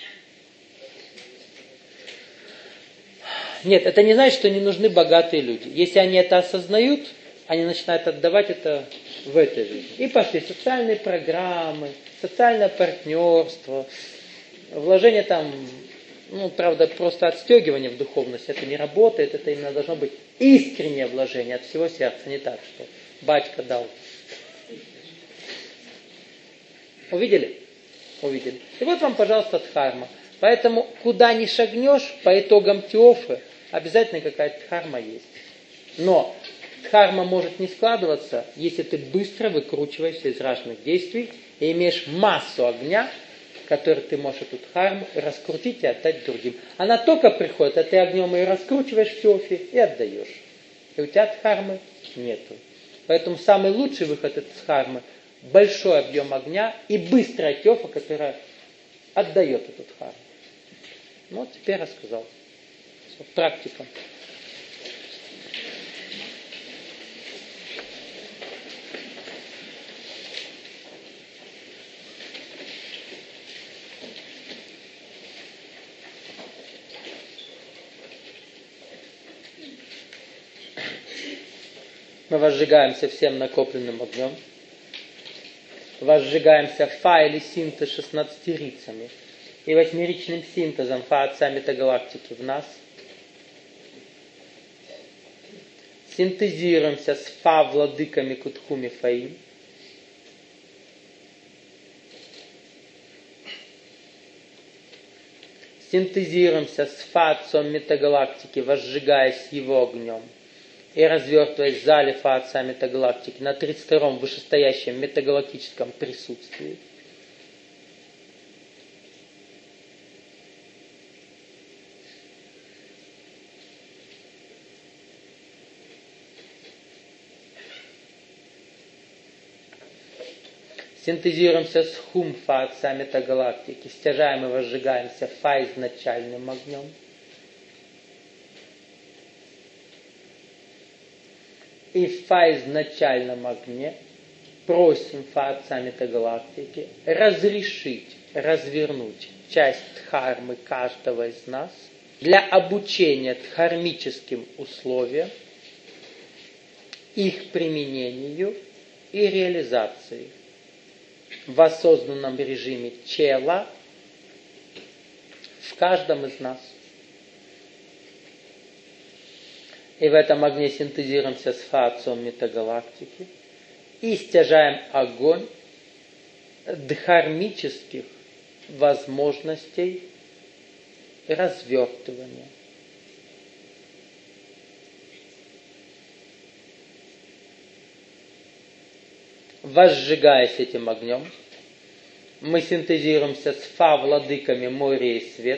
Нет, это не значит, что не нужны богатые люди. Если они это осознают, они начинают отдавать это в этой жизни. И пошли социальные программы, социальное партнерство, вложение там, ну, правда, просто отстегивание в духовность, это не работает, это именно должно быть искреннее вложение от всего сердца, не так, что батька дал. Увидели? Увидели. И вот вам, пожалуйста, дхарма. Поэтому, куда ни шагнешь, по итогам Теофы, обязательно какая-то дхарма есть. Но дхарма может не складываться, если ты быстро выкручиваешься из разных действий и имеешь массу огня, который ты можешь эту дхарму раскрутить и отдать другим. Она только приходит, а ты огнем ее раскручиваешь в Теофе и отдаешь. И у тебя дхармы нету. Поэтому самый лучший выход из дхармы – большой объем огня и быстрая Теофа, которая отдает эту дхарму. Ну, вот теперь рассказал. Все, практика. Мы возжигаемся всем накопленным огнем. Возжигаемся фа или синтез шестнадцатирицами и восьмеричным синтезом фа отца метагалактики в нас. Синтезируемся с фа владыками Кутхуми Фаим. Синтезируемся с фа отцом метагалактики, возжигаясь его огнем и развертываясь в зале фа отца метагалактики на тридцать втором вышестоящем метагалактическом присутствии. Синтезируемся с хум фа отца метагалактики, стяжаем и возжигаемся фа изначальным огнем. И в фа изначальном огне просим фа отца метагалактики разрешить, развернуть часть дхармы каждого из нас для обучения дхармическим условиям, их применению и реализации в осознанном режиме чела в каждом из нас. И в этом огне синтезируемся с фа отцом метагалактики и стяжаем огонь дхармических возможностей развертывания. Возжигаясь этим огнем, мы синтезируемся с фа владыками моря и свет,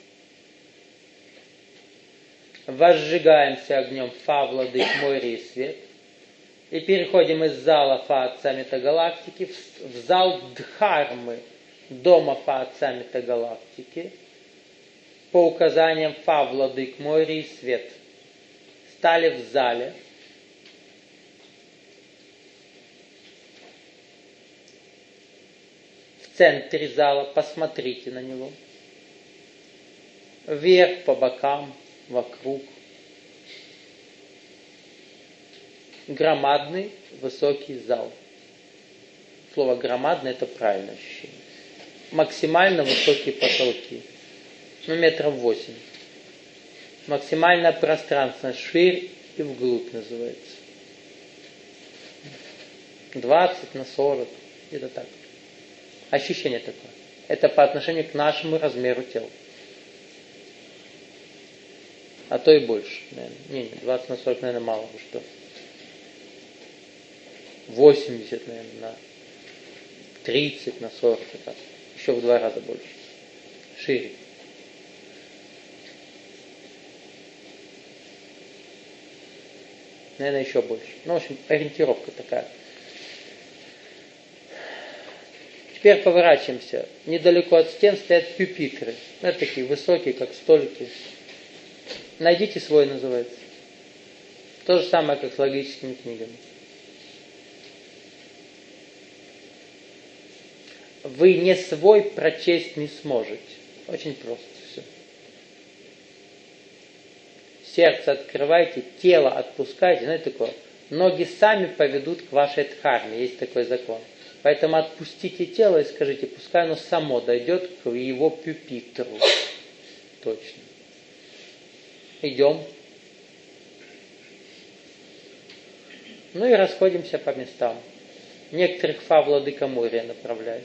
возжигаемся огнем фа владык моря и свет и переходим из зала фа отца метагалактики в, в зал дхармы дома фа отца метагалактики по указаниям фа владык моря и свет. Стали в зале. В центре зала, посмотрите на него. Вверх, по бокам, вокруг. Громадный, высокий зал. Слово громадный — это правильное ощущение. Максимально высокие потолки. Ну, метров восемь. Максимальное пространство ширь и вглубь называется. двадцать на сорок, где-то так. Ощущение такое. Это по отношению к нашему размеру тела. А то и больше, наверное. Не, не, двадцать на сорок, наверное, мало. Что? восемьдесят, наверное, на тридцать на сорок. Так. Еще в два раза больше. Шире. Наверное, еще больше. Ну, в общем, ориентировка такая. Теперь поворачиваемся. Недалеко от стен стоят пюпитры. Это такие высокие, как столики. Найдите свой, называется. То же самое, как с логическими книгами. Вы не свой прочесть не сможете. Очень просто все. Сердце открывайте, тело отпускайте. Знаете такое? Ноги сами поведут к вашей дхарме. Есть такой закон. Поэтому отпустите тело и скажите, пускай оно само дойдет к его пюпитру. Точно. Идем. Ну и расходимся по местам. Некоторых фа владыка моря направляет.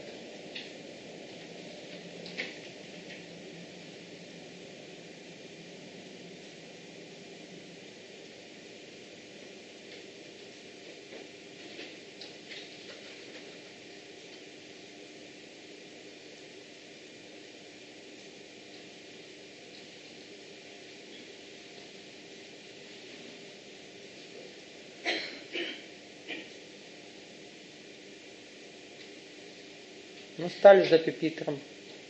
Ну, стали за пюпитром.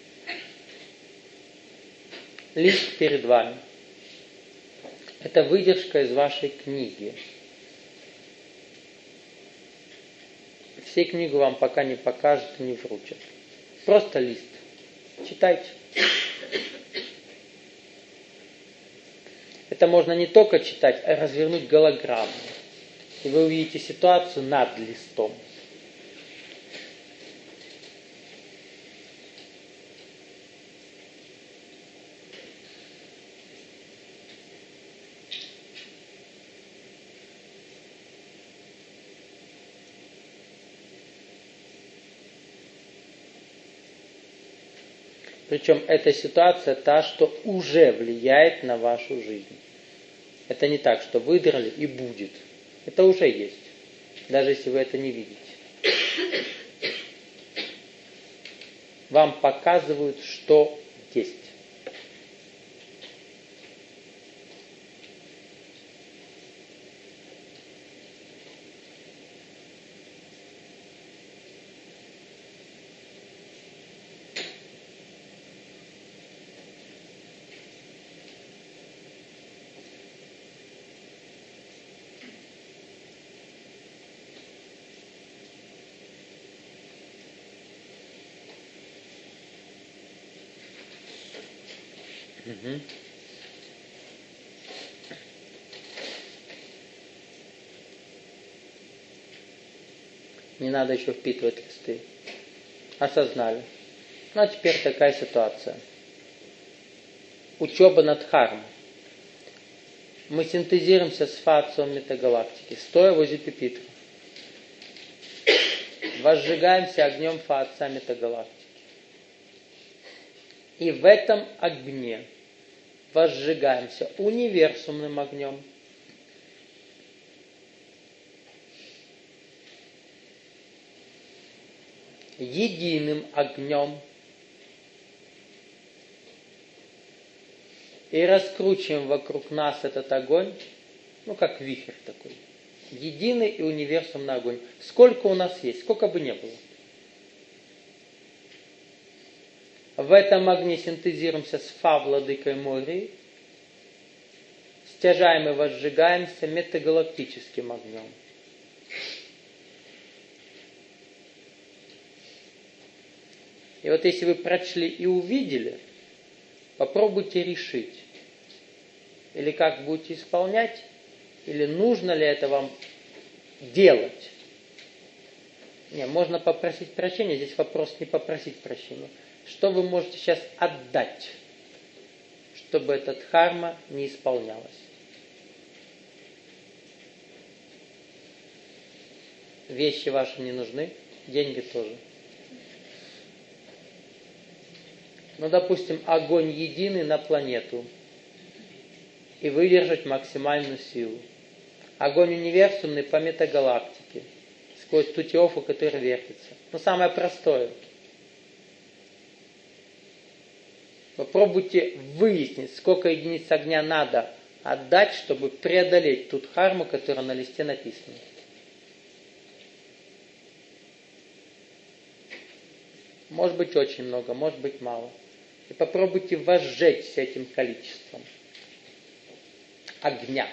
Лист перед вами. Это выдержка из вашей книги. Все книгу вам пока не покажут и не вручат. Просто лист. Читайте. Это можно не только читать, а развернуть голограмму. и вы увидите ситуацию над листом. Причем эта ситуация та, что уже влияет на вашу жизнь. Это не так, что выдрали и будет. Это уже есть, даже если вы это не видите. Вам показывают, что есть. Угу. Не надо еще впитывать листы. Осознали. Ну а теперь такая ситуация. Учеба над дхармой. Мы синтезируемся с фациум метагалактики, стоя возле пюпитра. Возжигаемся огнем фация метагалактики. И в этом огне возжигаемся универсумным огнем. Единым огнем. И раскручиваем вокруг нас этот огонь, ну как вихрь такой. Единый и универсумный огонь. Сколько у нас есть, сколько бы ни было. В этом огне синтезируемся с Фа, владыкой Мории, стяжаем и возжигаемся метагалактическим огнем. И вот если вы прочли и увидели, попробуйте решить, или как будете исполнять, или нужно ли это вам делать. Не, можно попросить прощения, здесь вопрос не попросить прощения. Что вы можете сейчас отдать, чтобы эта дхарма не исполнялась? Вещи ваши не нужны, деньги тоже. Ну, допустим, огонь единый на планету и выдержать максимальную силу. Огонь универсумный по метагалактике, сквозь ту теофу, которая вертится. Ну, самое простое. Попробуйте выяснить, сколько единиц огня надо отдать, чтобы преодолеть ту дхарму, которая на листе написана. Может быть очень много, может быть мало. И попробуйте возжечься этим количеством огня.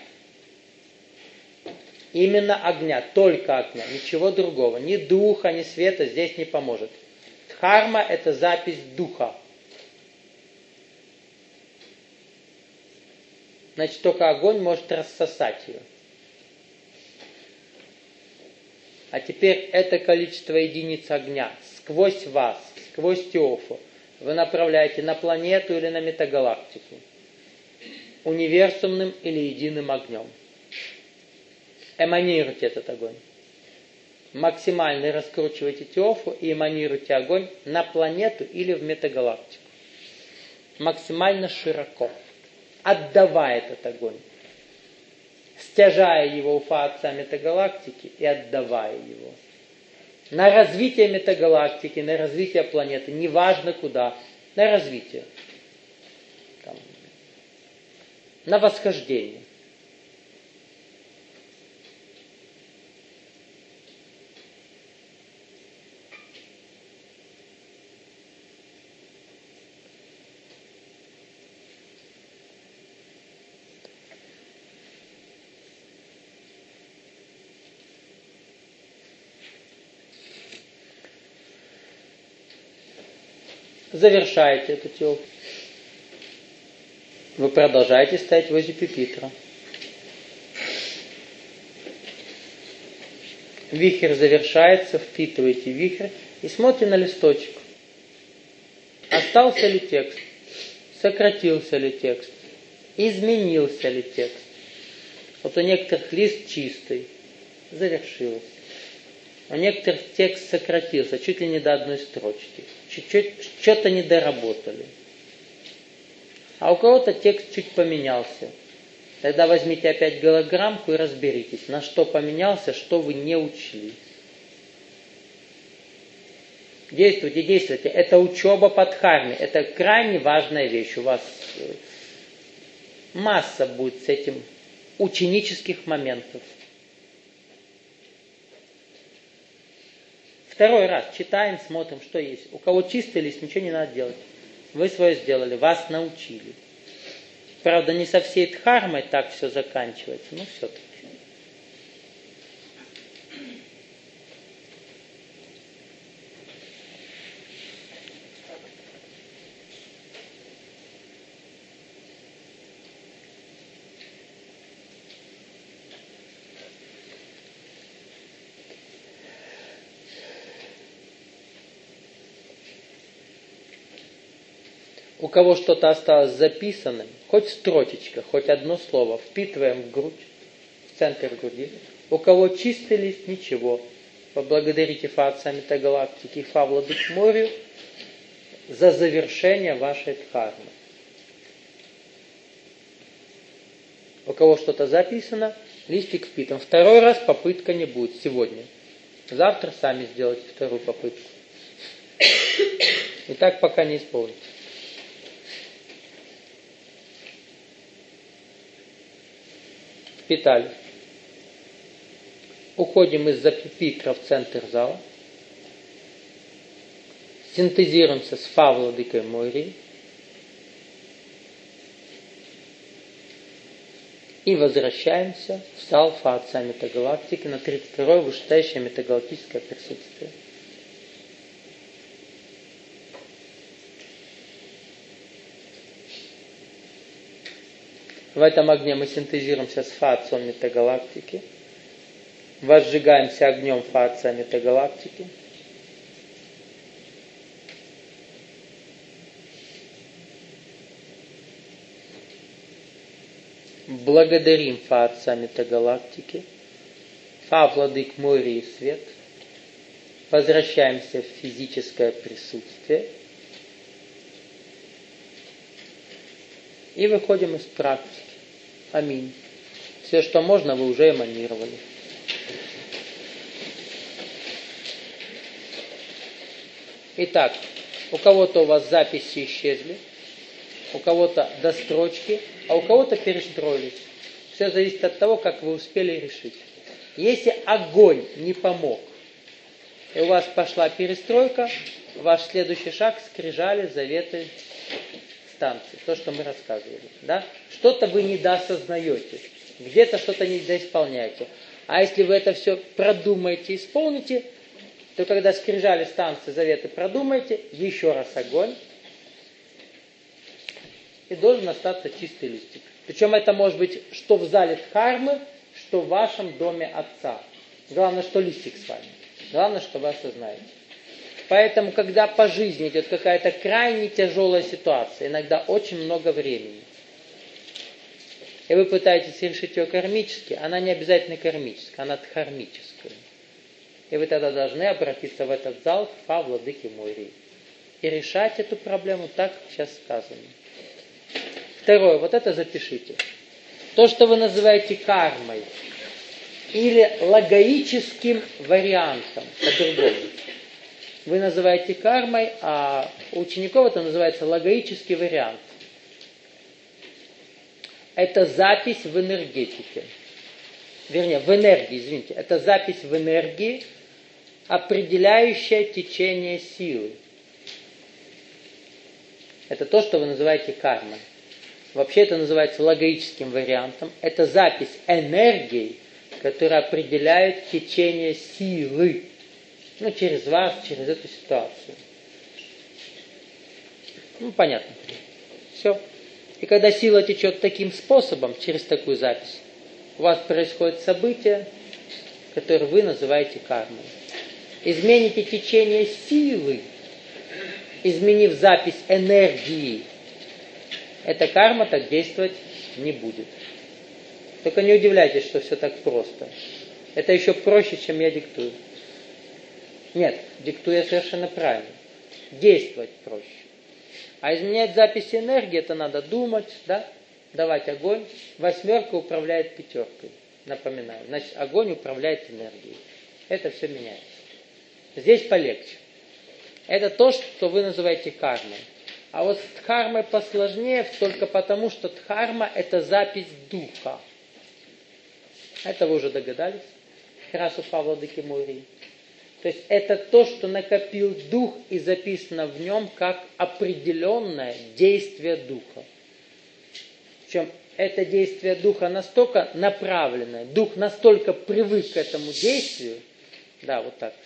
Именно огня, только огня, ничего другого. Ни духа, ни света здесь не поможет. Дхарма – это запись духа. Значит, только огонь может рассосать ее. А теперь это количество единиц огня сквозь вас, сквозь теофу, вы направляете на планету или на метагалактику. Универсумным или единым огнем. Эманируйте этот огонь. Максимально раскручивайте теофу и эманируйте огонь на планету или в метагалактику. Максимально широко. Отдавая этот огонь. Стяжая его у фация метагалактики и отдавая его. На развитие метагалактики, на развитие планеты, неважно куда, на развитие. Там, на восхождение. Завершаете эту теорию. Вы продолжаете стоять возле пюпитра. Вихрь завершается, впитываете вихрь и смотрите на листочек. Остался ли текст? Сократился ли текст? Изменился ли текст? Вот у некоторых лист чистый, завершилось. У некоторых текст сократился, чуть ли не до одной строчки. Чуть-чуть, что-то не доработали. А у кого-то текст чуть поменялся. Тогда возьмите опять голограммку и разберитесь, на что поменялся, что вы не учли. Действуйте, действуйте. Это учеба по дхарме. Это крайне важная вещь. У вас масса будет с этим ученических моментов. Второй раз читаем, смотрим, что есть. У кого чистый лист, ничего не надо делать. Вы свое сделали, вас научили. Правда, не со всей дхармой так все заканчивается, но все-таки. У кого что-то осталось записанным, хоть строчечка, хоть одно слово, впитываем в грудь, в центр груди. У кого чистый лист, ничего. Поблагодарите Фа Отца Метагалактики и Фа Владыку Морию за завершение вашей дхармы. У кого что-то записано, листик впитан. Второй раз попытка не будет сегодня. Завтра сами сделайте вторую попытку. И так пока не исполните. Впитали. Уходим из-за пюпитра в центр зала. Синтезируемся с Фа Владыкой Мории. И возвращаемся в зал Фа Отца Метагалактики на тридцать второе вышестоящее метагалактическое присутствие. В этом огне мы синтезируемся с Фа Отцом Метагалактики. Возжигаемся огнем Фа Отца Метагалактики. Благодарим Фа Отца Метагалактики. Фа Владык Мории и Свет. Возвращаемся в физическое присутствие. И выходим из практики. Аминь. Все, что можно, вы уже эманировали. Итак, у кого-то у вас записи исчезли, у кого-то до строчки, а у кого-то перестроились. Все зависит от того, как вы успели решить. Если огонь не помог, и у вас пошла перестройка, ваш следующий шаг — скрижали, заветы, станции. То, что мы рассказывали. Да? Что-то вы недоосознаете, где-то что-то недоисполняете. А если вы это все продумаете, исполните, то когда скрижали, станции, заветы продумаете, еще раз огонь, и должен остаться чистый листик. Причем это может быть что в зале дхармы, что в вашем доме Отца. Главное, что листик с вами. Главное, что вы осознаете. Поэтому, когда по жизни идет какая-то крайне тяжелая ситуация, иногда очень много времени, и вы пытаетесь решить ее кармически, она не обязательно кармическая, она дхармическая. И вы тогда должны обратиться в этот зал к Фа Владыке Мории и решать эту проблему так, как сейчас сказано. Второе, вот это запишите. То, что вы называете кармой или логоическим вариантом, по-другому. Вы называете кармой, а у учеников это называется логоический вариант. Это запись в энергетике. Вернее, в энергии, извините. Это запись в энергии, определяющая течение силы. Это то, что вы называете кармой. Вообще это называется логоическим вариантом. Это запись энергии, которая определяет течение силы. Ну, через вас, через эту ситуацию. Ну, понятно. Все. И когда сила течет таким способом, через такую запись, у вас происходит событие, который вы называете кармой. Измените течение силы, изменив запись энергии, эта карма так действовать не будет. Только не удивляйтесь, что все так просто. Это еще проще, чем я диктую. Нет, диктую я совершенно правильно. Действовать проще. А изменять записи энергии, это надо думать, да? Давать огонь. Восьмерка управляет пятеркой. Напоминаю. Значит, огонь управляет энергией. Это все меняется. Здесь полегче. Это то, что вы называете кармой. А вот с дхармой посложнее, только потому, что дхарма – это запись духа. Это вы уже догадались. Как раз у Павла Декимурии. То есть это то, что накопил дух и записано в нем как определенное действие духа. Причем это действие духа настолько направленное, дух настолько привык к этому действию, да, вот так,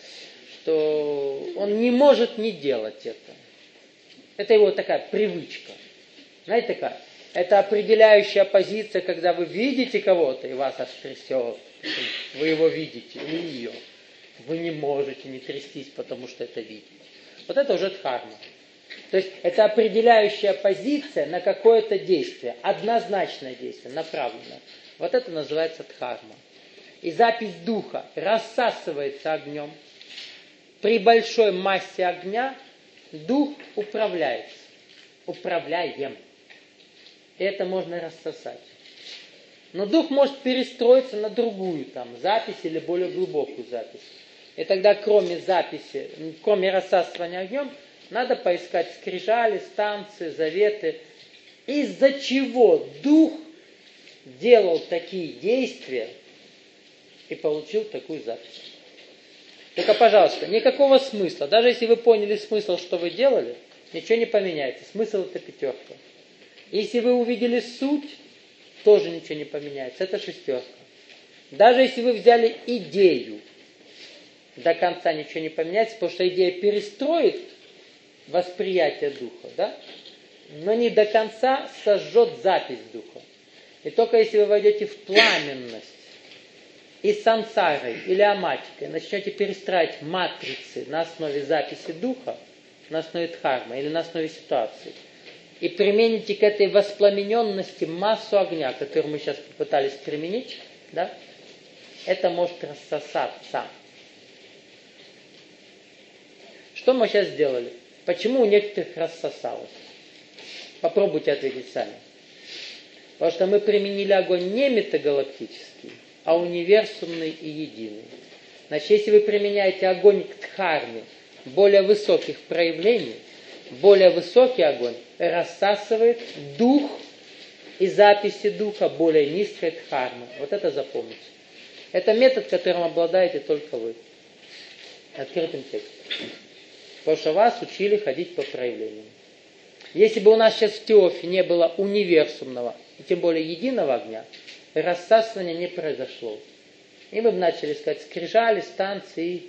что он не может не делать это. Это его такая привычка. Знаете, такая? Это определяющая позиция, когда вы видите кого-то, и вас аж трясет. Вы его видите, или ее. Вы не можете не трястись, потому что это видите. Вот это уже дхарма. То есть это определяющая позиция на какое-то действие. Однозначное действие, направленное. Вот это называется дхарма. И запись духа рассасывается огнем. При большой массе огня дух управляется. Управляем. И это можно рассосать. Но дух может перестроиться на другую там, запись или более глубокую запись. И тогда кроме записи, кроме рассасывания огнем, надо поискать скрижали, станции, заветы. Из-за чего дух делал такие действия и получил такую запись. Только, пожалуйста, никакого смысла. Даже если вы поняли смысл, что вы делали, ничего не поменяется. Смысл это пятерка. Если вы увидели суть, тоже ничего не поменяется. Это шестерка. Даже если вы взяли идею, до конца ничего не поменяется, потому что идея перестроит восприятие духа, да? Но не до конца сожжет запись духа. И только если вы войдете в пламенность и сансарой или аматикой, начнете перестраивать матрицы на основе записи духа, на основе дхармы или на основе ситуации, и примените к этой воспламененности массу огня, которую мы сейчас попытались применить, да? Это может рассосаться. Что мы сейчас сделали? Почему у некоторых рассосалось? Попробуйте ответить сами. Потому что мы применили огонь не метагалактический, а универсумный и единый. Значит, если вы применяете огонь к дхарме более высоких проявлений, более высокий огонь рассасывает дух и записи духа более низкой дхармы. Вот это запомните. Это метод, которым обладаете только вы. Открытым текстом. Потому что вас учили ходить по проявлениям. Если бы у нас сейчас в Теофе не было универсумного, и тем более единого огня, рассасывания не произошло. И мы бы начали искать скрижали, станции.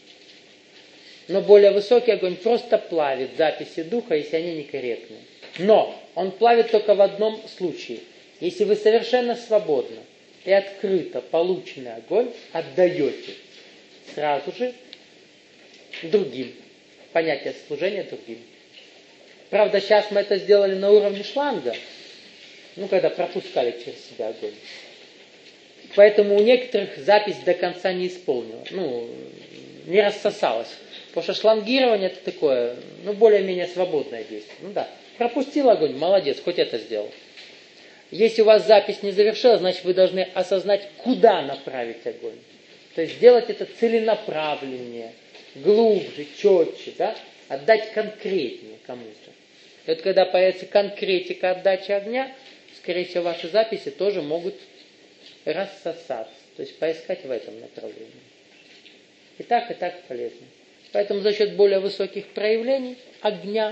Но более высокий огонь просто плавит записи духа, если они некорректны. Но он плавит только в одном случае. Если вы совершенно свободно и открыто полученный огонь отдаете сразу же другим. Понятие служения другим. Правда, сейчас мы это сделали на уровне шланга, ну, когда пропускали через себя огонь. Поэтому у некоторых запись до конца не исполнила, ну, не рассосалась. Потому что шлангирование это такое, ну, более-менее свободное действие. Ну да, пропустил огонь, молодец, хоть это сделал. Если у вас запись не завершилась, значит вы должны осознать, куда направить огонь. То есть сделать это целенаправленнее, глубже, четче, да? Отдать конкретнее кому-то. И вот когда появится конкретика отдачи огня, скорее всего, ваши записи тоже могут рассосаться. То есть поискать в этом направлении. И так, и так полезно. Поэтому за счет более высоких проявлений огня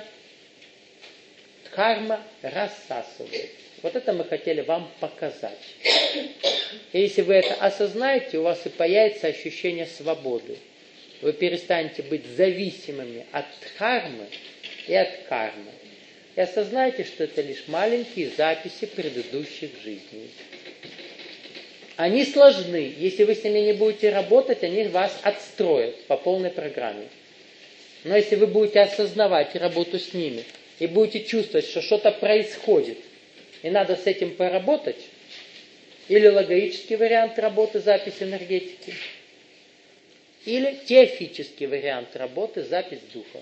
дхарма рассасывается. Вот это мы хотели вам показать. И если вы это осознаете, у вас и появится ощущение свободы. Вы перестанете быть зависимыми от дхармы и от кармы. И осознаете, что это лишь маленькие записи предыдущих жизней. Они сложны. Если вы с ними не будете работать, они вас отстроят по полной программе. Но если вы будете осознавать работу с ними и будете чувствовать, что что-то происходит, и надо с этим поработать, или логический вариант работы, запись энергетики, или теофический вариант работы, запись духа.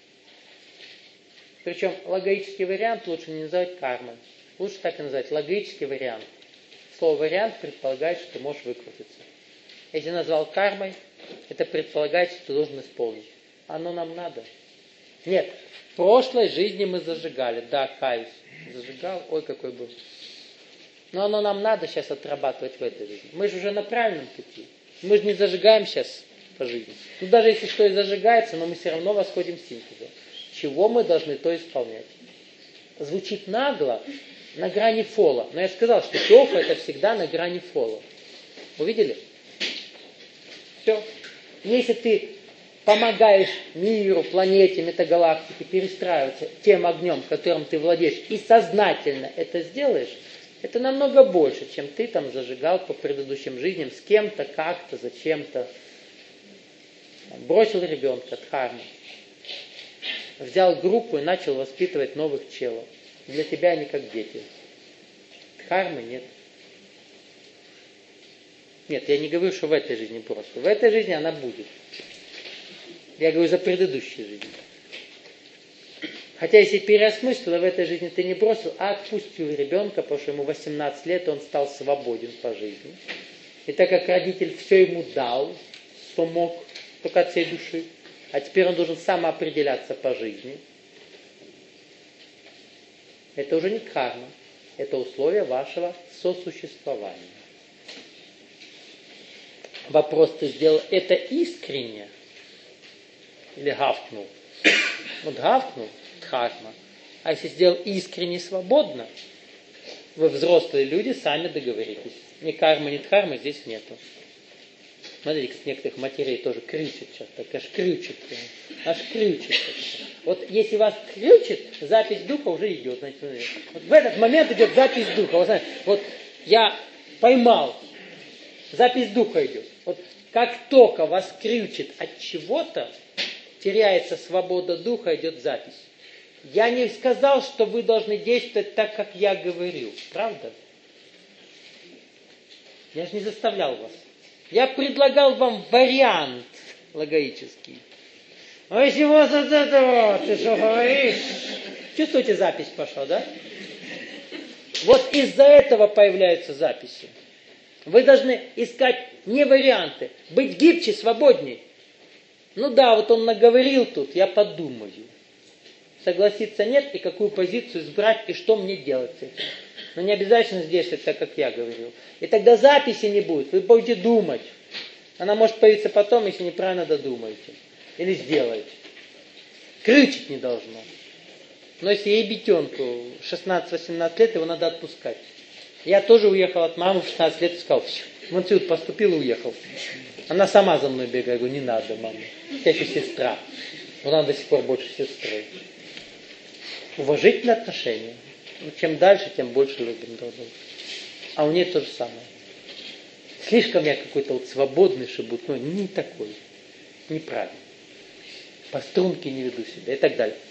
Причем логический вариант лучше не называть кармой. Лучше так и называть логический вариант. Слово «вариант» предполагает, что ты можешь выкрутиться. Если назвал кармой, это предполагает, что ты должен исполнить. Оно нам надо. Нет, в прошлой жизни мы зажигали. Да, каюсь. Зажигал, ой, какой был. Но оно нам надо сейчас отрабатывать в этой жизни. Мы же уже на правильном пути. Мы же не зажигаем сейчас по жизни. Ну, даже если что и зажигается, но мы все равно восходим к синтезу. Чего мы должны, то исполнять. Звучит нагло, на грани фола. Но я сказал, что теофа это всегда на грани фола. Увидели? Все. Если ты помогаешь миру, планете, метагалактике перестраиваться тем огнем, которым ты владеешь, и сознательно это сделаешь, это намного больше, чем ты там зажигал по предыдущим жизням с кем-то, как-то, зачем-то. Бросил ребенка, дхарма. Взял группу и начал воспитывать новых челов. Для тебя они как дети. Дхармы нет. Нет, я не говорю, что в этой жизни просто. В этой жизни она будет. Я говорю за предыдущие жизни. Хотя если переосмыслить, в этой жизни ты не бросил, а отпустил ребенка, потому что ему восемнадцать лет, и он стал свободен по жизни. И так как родитель все ему дал, что мог, только от всей души, а теперь он должен самоопределяться по жизни, это уже не карма, это условия вашего сосуществования. Вопрос, ты сделал это искренне или гавкнул? Вот гавкнул, дхарма. А если сделал искренне, свободно, вы взрослые люди, сами договоритесь. Ни кармы, ни дхармы здесь нету. Смотрите, как некоторых матерей тоже крючит сейчас, так аж крючит. Аж крючит. Вот если вас крючит, запись духа уже идет. Значит, вот в этот момент идет запись духа. Вот, знаете, вот я поймал, запись духа идет. Вот как только вас крючит от чего-то, теряется свобода духа, идет запись. Я не сказал, что вы должны действовать так, как я говорил. Правда? Я же не заставлял вас. Я предлагал вам вариант логический. А если вот от этого, ты что говоришь? Чувствуете, запись пошла, да? Вот из-за этого появляются записи. Вы должны искать не варианты, быть гибче, свободней. Ну да, вот он наговорил тут, я подумаю. Согласиться нет, и какую позицию избрать, и что мне делать с этим. Но не обязательно действовать так, как я говорил. И тогда записи не будет, вы будете думать. Она может появиться потом, если неправильно додумаете. Или сделаете. Крючить не должно. Но если ебетенку шестнадцать-восемнадцать лет, его надо отпускать. Я тоже уехал от мамы в шестнадцать лет и сказал, все, в институт поступил и уехал. Она сама за мной бегает, я говорю, не надо, мама. Я еще сестра. Но она до сих пор больше сестры. Уважительные отношения. Чем дальше, тем больше любим друг друга. А у нее то же самое. Слишком я какой-то вот свободный шебутной, не такой. Неправильно. По струнке не веду себя и так далее.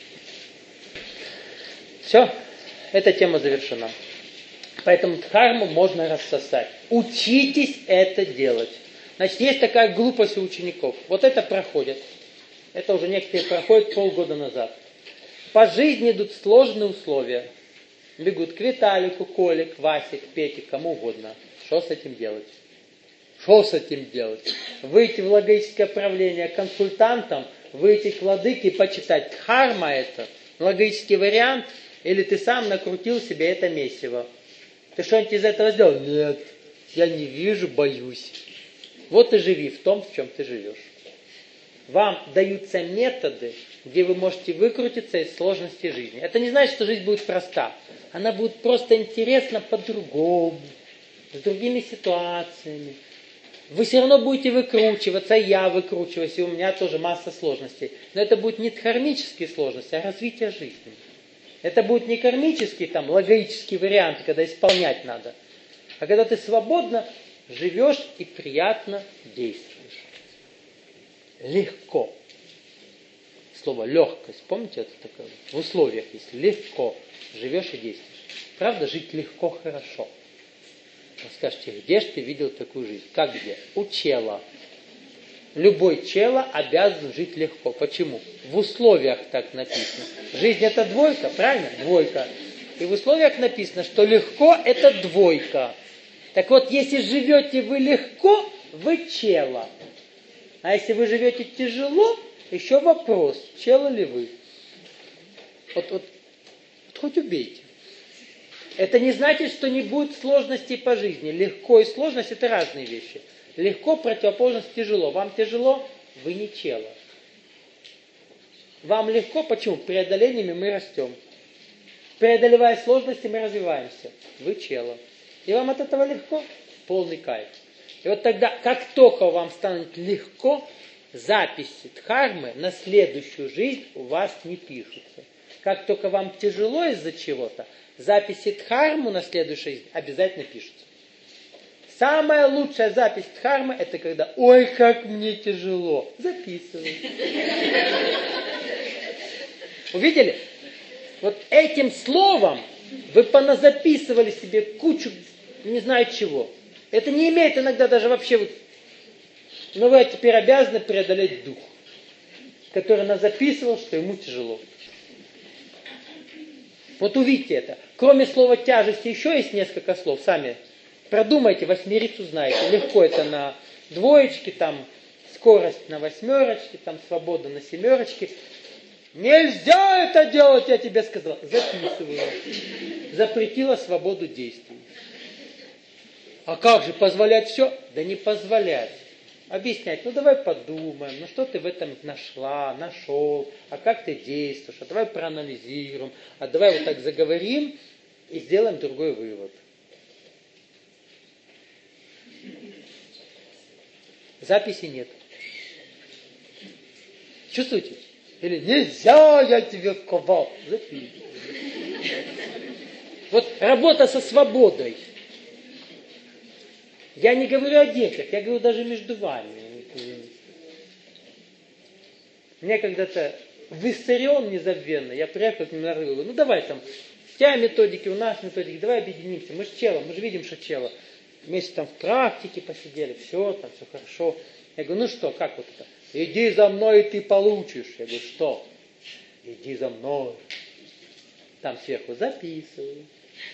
Все, эта тема завершена. Поэтому дхарму можно рассосать. Учитесь это делать. Значит, есть такая глупость у учеников. Вот это проходит. Это уже некоторые проходят полгода назад. По жизни идут сложные условия. Бегут к Виталику, Коле, к Васе, к Пете, кому угодно. Что с этим делать? Что с этим делать? Выйти в логическое правление консультантом, выйти к владыке и почитать. Дхарма это, логический вариант, или ты сам накрутил себе это месиво. Ты что-нибудь из этого сделал? Нет, я не вижу, боюсь. Вот и живи в том, в чем ты живешь. Вам даются методы, где вы можете выкрутиться из сложности жизни. Это не значит, что жизнь будет проста. Она будет просто интересна по-другому, с другими ситуациями. Вы все равно будете выкручиваться, я выкручиваюсь, и у меня тоже масса сложностей. Но это будет не дхармические сложности, а развитие жизни. Это будет не кармический, там, логический вариант, когда исполнять надо. А когда ты свободно живешь и приятно действуешь. Легко. Слово легкость, помните, это такое? В условиях есть легко живешь и действуешь. Правда, жить легко хорошо. Вы скажете, где же ты видел такую жизнь? Как где? У чела. Любой чела обязан жить легко. Почему? В условиях так написано. Жизнь это двойка, правильно? Двойка. И в условиях написано, что легко это двойка. Так вот, если живете вы легко, вы чела. А если вы живете тяжело, еще вопрос, чела ли вы? Вот, вот, вот хоть убейте. Это не значит, что не будет сложностей по жизни. Легко и сложность это разные вещи. Легко противоположность тяжело. Вам тяжело, вы не чела. Вам легко, почему? Преодолениями мы растем. Преодолевая сложности, мы развиваемся. Вы чела. И вам от этого легко, полный кайф. И вот тогда, как только вам станет легко, записи дхармы на следующую жизнь у вас не пишутся. Как только вам тяжело из-за чего-то, записи дхармы на следующую жизнь обязательно пишутся. Самая лучшая запись дхармы это когда «Ой, как мне тяжело!» Записывай. Увидели? Вот этим словом вы поназаписывали себе кучу не знаю чего. Это не имеет иногда даже вообще... Вот, но вы теперь обязаны преодолеть дух, который назаписывал, что ему тяжело. Вот увидите это. Кроме слова тяжести еще есть несколько слов. Сами продумайте, восьмерицу знаете. Легко это на двоечке, там скорость на восьмерочке, там свобода на семерочке. Нельзя это делать, я тебе сказала. Записываю. Запретила свободу действий. А как же, позволять все? Да не позволять. Объяснять, ну давай подумаем, ну что ты в этом нашла, нашел, а как ты действуешь, а давай проанализируем, а давай вот так заговорим и сделаем другой вывод. Записи нет. Чувствуете? Или нельзя, я тебе сказал. Запись. Вот работа со свободой. Я не говорю о детях, я говорю даже между вами. Мне когда-то в Виссарион незабвенный, я приехал к нему, говорю, ну давай там, у тебя методики, у нас методики, давай объединимся. Мы же чело, мы же видим, что чело. Вместе там в практике посидели, все, там все хорошо. Я говорю, ну что, как вот это? Иди за мной, и ты получишь. Я говорю, что? Иди за мной. Там сверху записываю.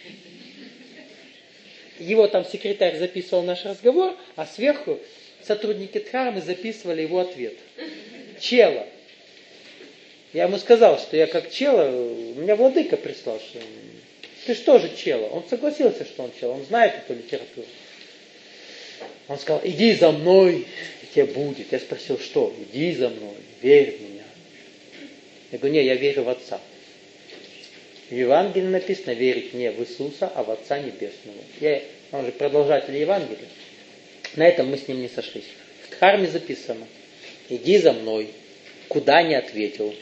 Его там секретарь записывал наш разговор, а сверху сотрудники дхармы записывали его ответ. Чело. Я ему сказал, что я как чело, у меня владыка прислал, что ты что же чело? Он согласился, что он чело, он знает эту литературу. Он сказал, иди за мной, и тебе будет. Я спросил, что? Иди за мной, верь в меня. Я говорю, не, я верю в Отца. В Евангелии написано верить не в Иисуса, а в Отца Небесного. Я, он же продолжатель Евангелия. На этом мы с ним не сошлись. В дхарме записано, иди за мной, куда не ответил.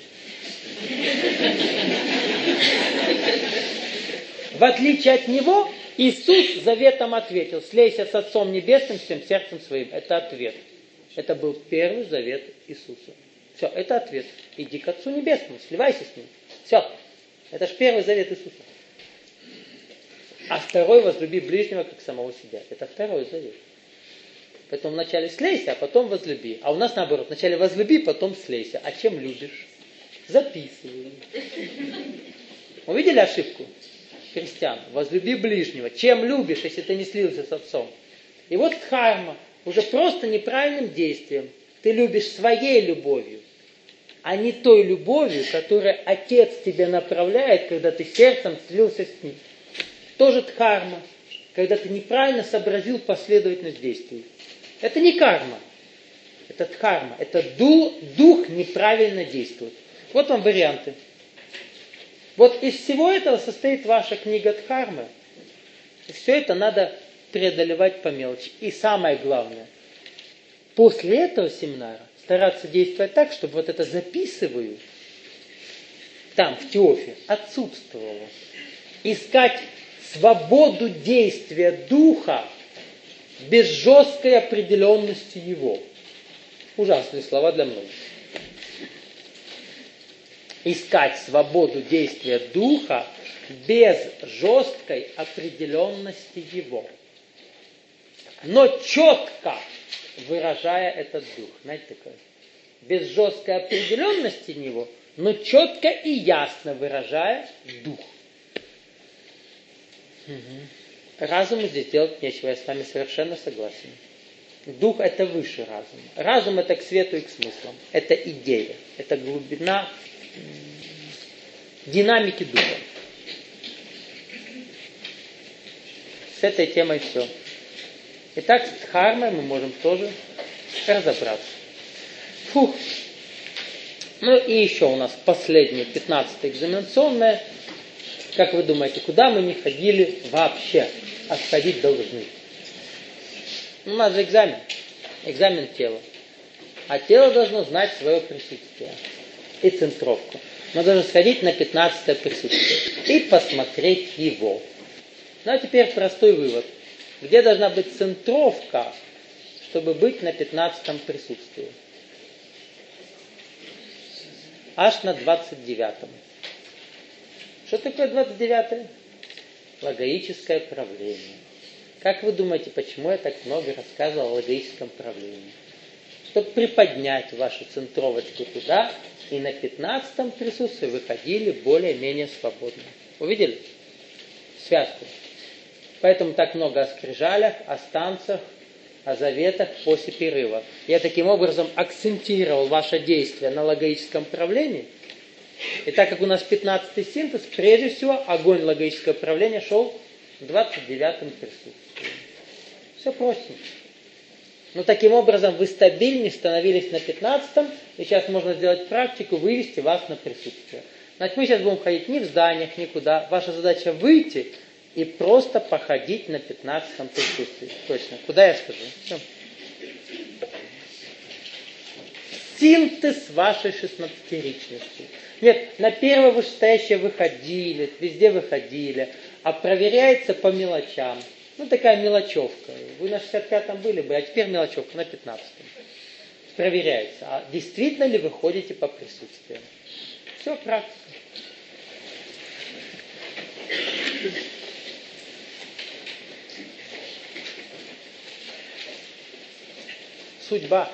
В отличие от него, Иисус заветом ответил, слейся с Отцом Небесным всем сердцем своим. Это ответ. Это был первый завет Иисуса. Все, это ответ. Иди к Отцу Небесному, сливайся с Ним. Все. Это же первый завет Иисуса. А второй возлюби ближнего, как самого себя. Это второй завет. Поэтому вначале слейся, а потом возлюби. А у нас наоборот. Вначале возлюби, потом слейся. А чем любишь? Записывай. Увидели ошибку христиан? Возлюби ближнего. Чем любишь, если ты не слился с Отцом? И вот дхарма. Уже просто неправильным действием. Ты любишь своей любовью, а не той любовью, которую Отец тебе направляет, когда ты сердцем слился с Ним. Тоже дхарма, когда ты неправильно сообразил последовательность действий. Это не карма, это дхарма, это дух, дух неправильно действует. Вот вам варианты. Вот из всего этого состоит ваша книга дхармы. И все это надо преодолевать по мелочи. И самое главное, после этого семинара стараться действовать так, чтобы вот это записываю там, в Теофе, отсутствовало. Искать свободу действия духа без жесткой определенности его. Ужасные слова для многих. Искать свободу действия духа без жесткой определенности его. Но четко выражая этот дух. Знаете такое? Без жесткой определенности него, но четко и ясно выражая дух. Угу. Разуму здесь делать нечего, я с вами совершенно согласен. Дух это выше разума. Разум это к свету и к смыслам. Это идея. Это глубина динамики духа. С этой темой все. Итак, с дхармой мы можем тоже разобраться. Фух. Ну и еще у нас последнее, пятнадцатое экзаменационное. Как вы думаете, куда мы не ходили вообще, а сходить должны? У нас же экзамен. Экзамен тела. А тело должно знать свое присутствие. И центровку. Мы должны сходить на пятнадцатое присутствие. И посмотреть его. Ну а теперь простой вывод. Где должна быть центровка, чтобы быть на пятнадцатом присутствии? Аж на двадцать девятом. Что такое двадцать девятое? Логоическое правление. Как вы думаете, почему я так много рассказывал о логическом правлении? Чтобы приподнять вашу центровочку туда, и на пятнадцатом присутствии выходили более-менее свободно. Увидели? Связку. Поэтому так много о скрижалях, о станцах, о заветах после перерыва. Я таким образом акцентировал ваше действие на логическом правлении. И так как у нас пятнадцатый синтез, прежде всего огонь логического правления шел в двадцать девятом присутствии. Все простенько. Но таким образом вы стабильнее становились на пятнадцатом, и сейчас можно сделать практику, вывести вас на присутствие. Значит, мы сейчас будем ходить ни в зданиях, никуда. Ваша задача выйти и просто походить на пятнадцатом присутствии. Точно. Куда я скажу? Все. Синтез вашей шестнадцатиричности. Нет, на первое вышестоящее выходили, везде выходили, а проверяется по мелочам. Ну, такая мелочевка. Вы на шестьдесят пятом были бы, а теперь мелочевка на пятнадцатом. Проверяется. А действительно ли вы ходите по присутствию? Все, практика. Судьба.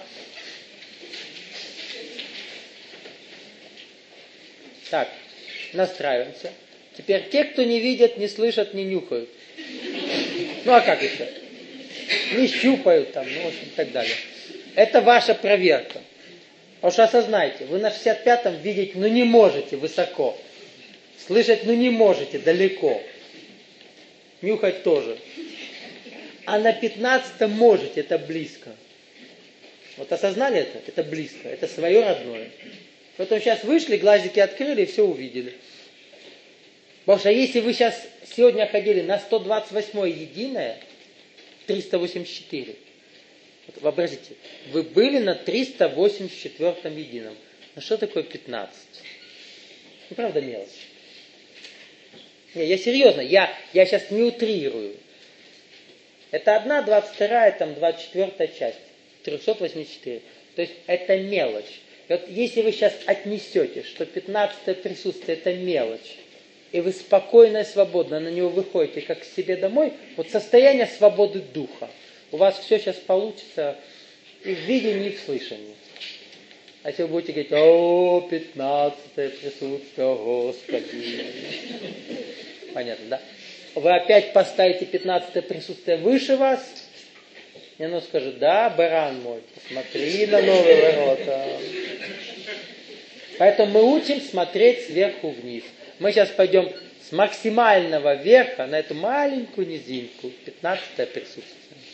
Так, настраиваемся. Теперь те, кто не видят, не слышат, не нюхают. Ну а как еще? Не щупают там, ну, в общем, и так далее. Это ваша проверка. Потому что осознайте, вы на шестьдесят пятом видеть, ну не можете высоко. Слышать, ну не можете далеко. Нюхать тоже. А на пятнадцатом можете, это близко. Вот осознали это? Это близко, это свое родное. Поэтому сейчас вышли, глазики открыли и все увидели. Потому что если вы сейчас сегодня ходили на сто двадцать восьмое единое, триста восемьдесят четыре, вот вообразите, вы были на триста восемьдесят четвёртом едином. Ну что такое пятнадцать? Ну правда мелочь. Не, я серьезно, я, я сейчас не утрирую. Это одна, двадцать вторая, там двадцать четвёртая часть. триста восемьдесят четыре. То есть это мелочь. И вот если вы сейчас отнесете, что пятнадцатое присутствие это мелочь, и вы спокойно и свободно на него выходите, как к себе домой, вот состояние свободы духа. У вас все сейчас получится и в видении, и в слышании. А если вы будете говорить, о, пятнадцатое присутствие, о, Господи. Понятно, да? Вы опять поставите пятнадцатое присутствие выше вас, и оно скажет, да, баран мой, посмотри на новые ворота. Поэтому мы учим смотреть сверху вниз. Мы сейчас пойдем с максимального верха на эту маленькую низинку, пятнадцатое присутствие.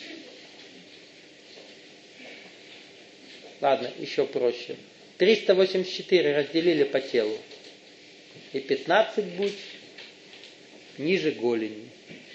Ладно, еще проще. триста восемьдесят четыре разделили по телу. И пятнадцать будет ниже голени.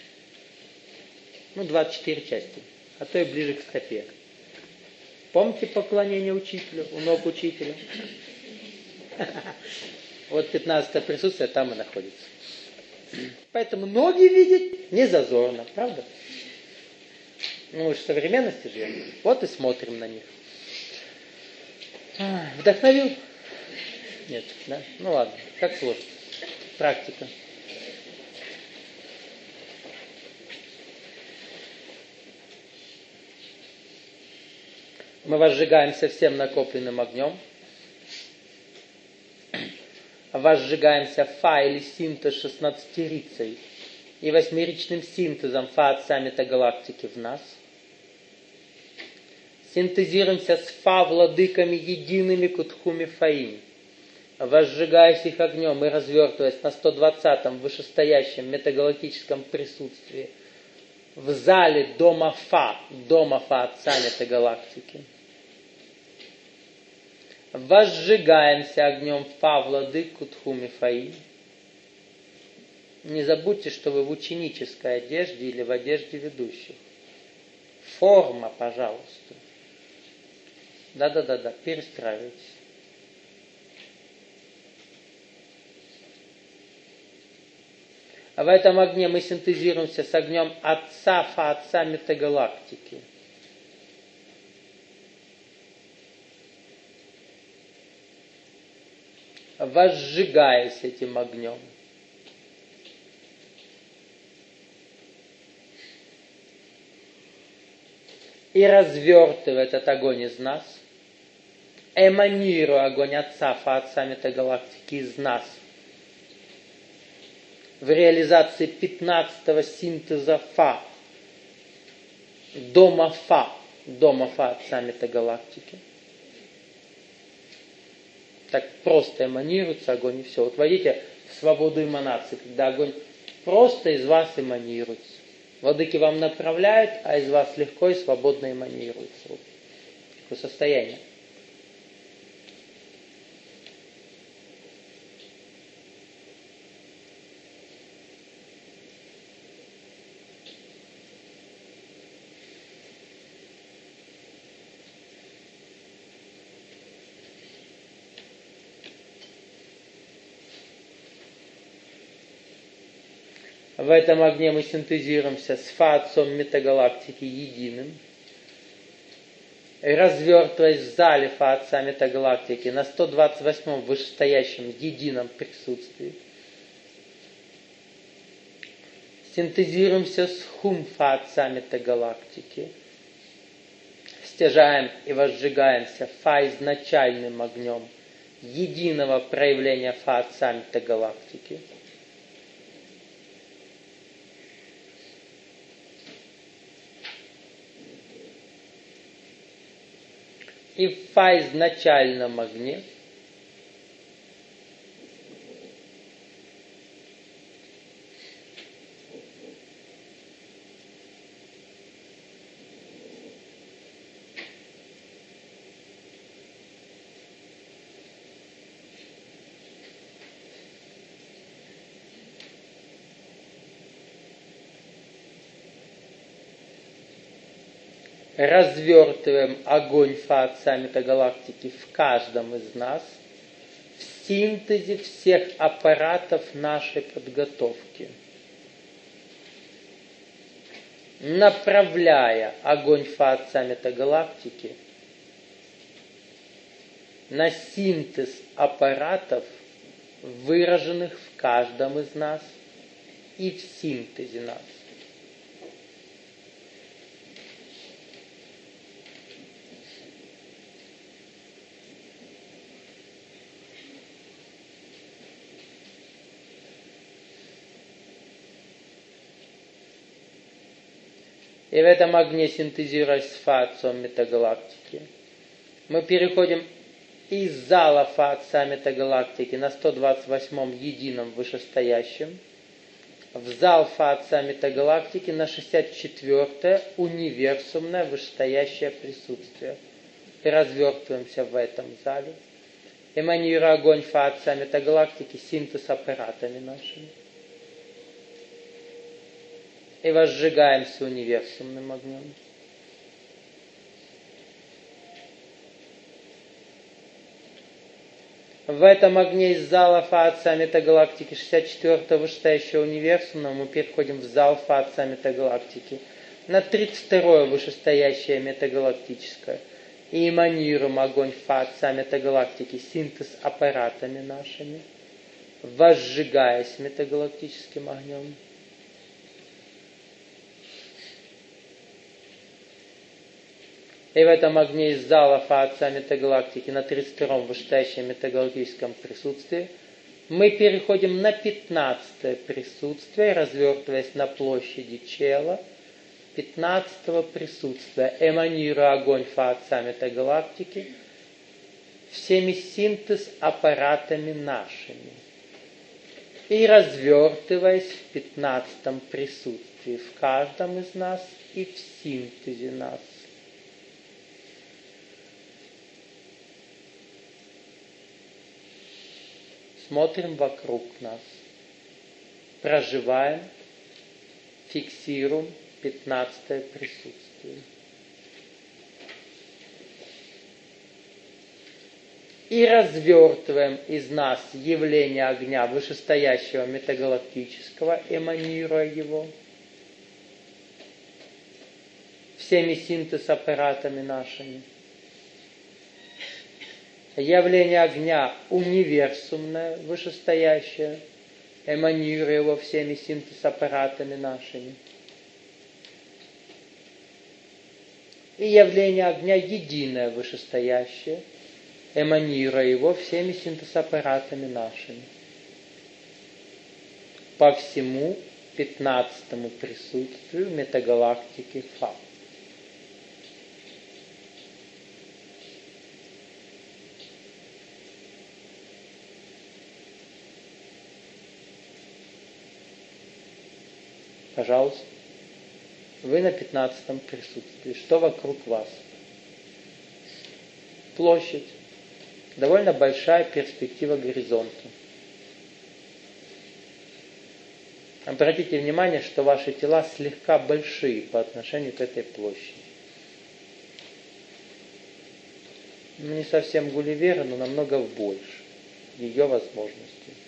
Ну, двадцать четыре части. А то и ближе к стопе. Помните поклонение учителю, у ног учителя? Вот пятнадцатое присутствие там и находится. Поэтому ноги видеть не зазорно, правда? Ну, мы же в современности живем. Вот и смотрим на них. А, вдохновил? Нет, да? Ну ладно, как сложно. Практика. Мы возжигаемся всем накопленным огнем. Возжигаемся фа или синтез шестнадцатерицей и восьмеричным синтезом фа отца метагалактики в нас. Синтезируемся с фа владыками едиными кутхуми фаим. Возжигаясь их огнем и развертываясь на сто двадцатом вышестоящем метагалактическом присутствии в зале дома Фа, дома Фа отца метагалактики. Возжигаемся огнем Фа владык кутхуми фаим. Не забудьте, что вы в ученической одежде или в одежде ведущих. Форма, пожалуйста. Да-да-да-да, перестраивайтесь. А в этом огне мы синтезируемся с огнем Отца Фа, Отца метагалактики. Возжигаясь этим огнем. И развертывая этот огонь из нас, эманируя огонь Отца Фа, Отца метагалактики из нас, в реализации пятнадцатого синтеза Фа, дома Фа, дома Фа Отца метагалактики. Так просто эманируется огонь и все. Вот войдите в свободу эманации, когда огонь просто из вас эманируется. Владыки вам направляют, а из вас легко и свободно эманируется. Вот такое состояние. В этом огне мы синтезируемся с Фа Отцом метагалактики единым, развертываясь в зале Фа Отца метагалактики на сто двадцать восьмом вышестоящем едином присутствии. Синтезируемся с Хум Фа Отца метагалактики. Стяжаем и возжигаемся Фа изначальным огнем единого проявления Фа Отца метагалактики. И в Фа изначальном огне развертываем огонь Фа Отца метагалактики в каждом из нас в синтезе всех аппаратов нашей подготовки, направляя огонь Фа Отца метагалактики на синтез аппаратов, выраженных в каждом из нас и в синтезе нас. И в этом огне, синтезируясь с Фа Отцом метагалактики, мы переходим из зала Фа Отца метагалактики на сто двадцать восьмом едином вышестоящем в зал Фа Отца метагалактики на шестьдесят четвёртое универсумное вышестоящее присутствие. И развертываемся в этом зале, эманируя огонь Фа Отца метагалактики синтез аппаратами нашими. И возжигаемся универсумным огнем. В этом огне из зала Фа-Отца метагалактики шестьдесят четвёртого вышестоящего универсума мы переходим в зал Фа-Отца метагалактики на тридцать второе вышестоящее метагалактическое. И эманируем огонь Фа-Отца метагалактики, синтез аппаратами нашими, возжигаясь метагалактическим огнем. И в этом огне из зала Фа-Отца метагалактики на тридцать втором вышестоящем метагалактическом присутствии мы переходим на пятнадцатое присутствие, развертываясь на площади Чела, пятнадцатого присутствия, эманируя огонь Фа-Отца метагалактики всеми синтез аппаратами нашими. И развертываясь в пятнадцатом присутствии в каждом из нас и в синтезе нас. Смотрим вокруг нас, проживаем, фиксируем пятнадцатое присутствие. И развертываем из нас явление огня вышестоящего метагалактического, эманируя его всеми синтез аппаратами нашими. Явление огня универсумное, вышестоящее, эманируя его всеми синтез аппаратами нашими. И явление огня единое, вышестоящее, эманируя его всеми синтез аппаратами нашими. По всему пятнадцатому присутствию метагалактики Фа. Пожалуйста, вы на пятнадцатом присутствии. Что вокруг вас? Площадь. Довольно большая перспектива горизонта. Обратите внимание, что ваши тела слегка большие по отношению к этой площади. Не совсем Гулливера, но намного больше ее возможностей.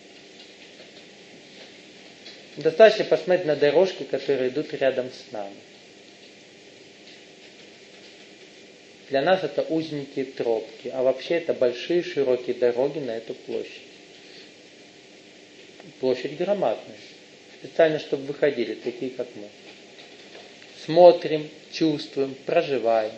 Достаточно посмотреть на дорожки, которые идут рядом с нами. Для нас это узенькие тропки, а вообще это большие широкие дороги на эту площадь. Площадь громадная. Специально, чтобы выходили такие, как мы. Смотрим, чувствуем, проживаем.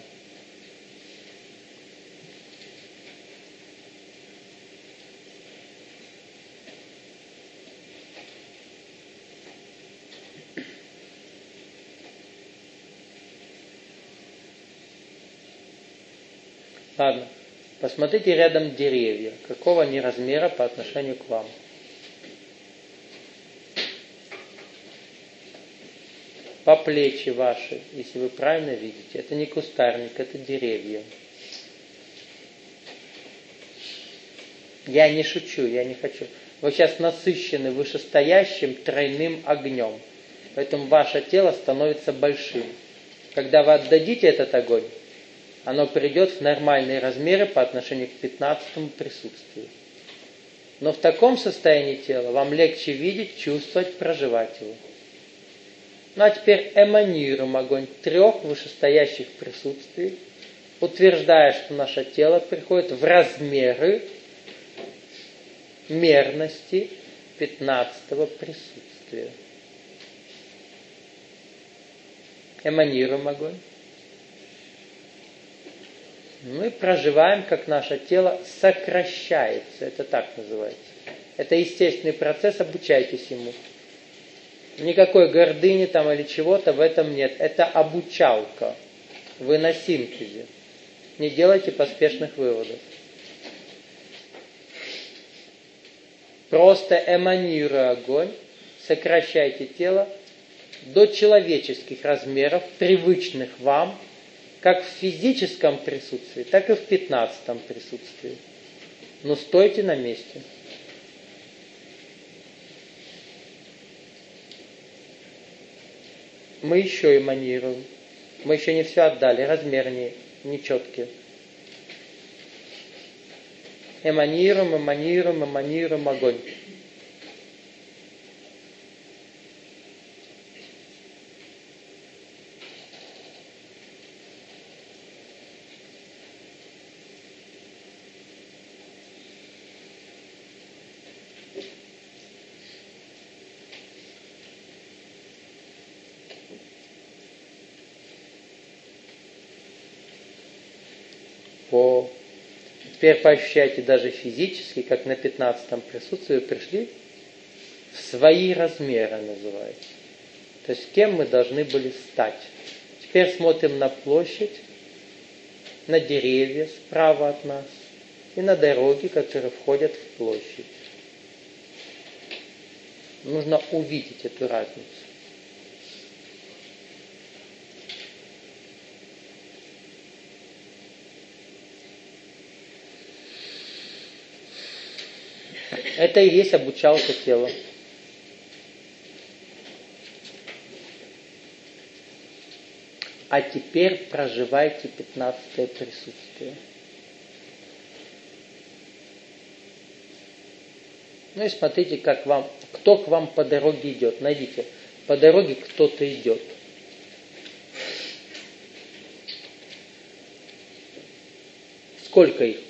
Ладно, посмотрите рядом деревья, какого они размера по отношению к вам. По плечи ваши, если вы правильно видите, это не кустарник, это деревья. Я не шучу, я не хочу. Вы сейчас насыщены вышестоящим тройным огнем, поэтому ваше тело становится большим. Когда вы отдадите этот огонь, оно придет в нормальные размеры по отношению к пятнадцатому присутствию. Но в таком состоянии тела вам легче видеть, чувствовать, проживать его. Ну а теперь эманируем огонь трех вышестоящих присутствий, утверждая, что наше тело приходит в размеры мерности пятнадцатого присутствия. Эманируем огонь. Мы проживаем, как наше тело сокращается. Это так называется. Это естественный процесс, обучайтесь ему. Никакой гордыни там или чего-то в этом нет. Это обучалка. Вы на синтезе. Не делайте поспешных выводов. Просто эманируя огонь, сокращайте тело до человеческих размеров, привычных вам, как в физическом присутствии, так и в пятнадцатом присутствии. Но стойте на месте. Мы еще эманируем. Мы еще не все отдали, размер не, не четкий. Эманируем, эманируем, эманируем огонь. О, теперь поощряйте даже физически, как на пятнадцатом присутствии вы пришли в свои размеры, называется. То есть кем мы должны были стать. Теперь смотрим на площадь, на деревья справа от нас и на дороги, которые входят в площадь. Нужно увидеть эту разницу. Это и есть обучалка тела. А теперь проживайте пятнадцатое присутствие. Ну и смотрите, как вам, кто к вам по дороге идет. Найдите, по дороге кто-то идет. Сколько их?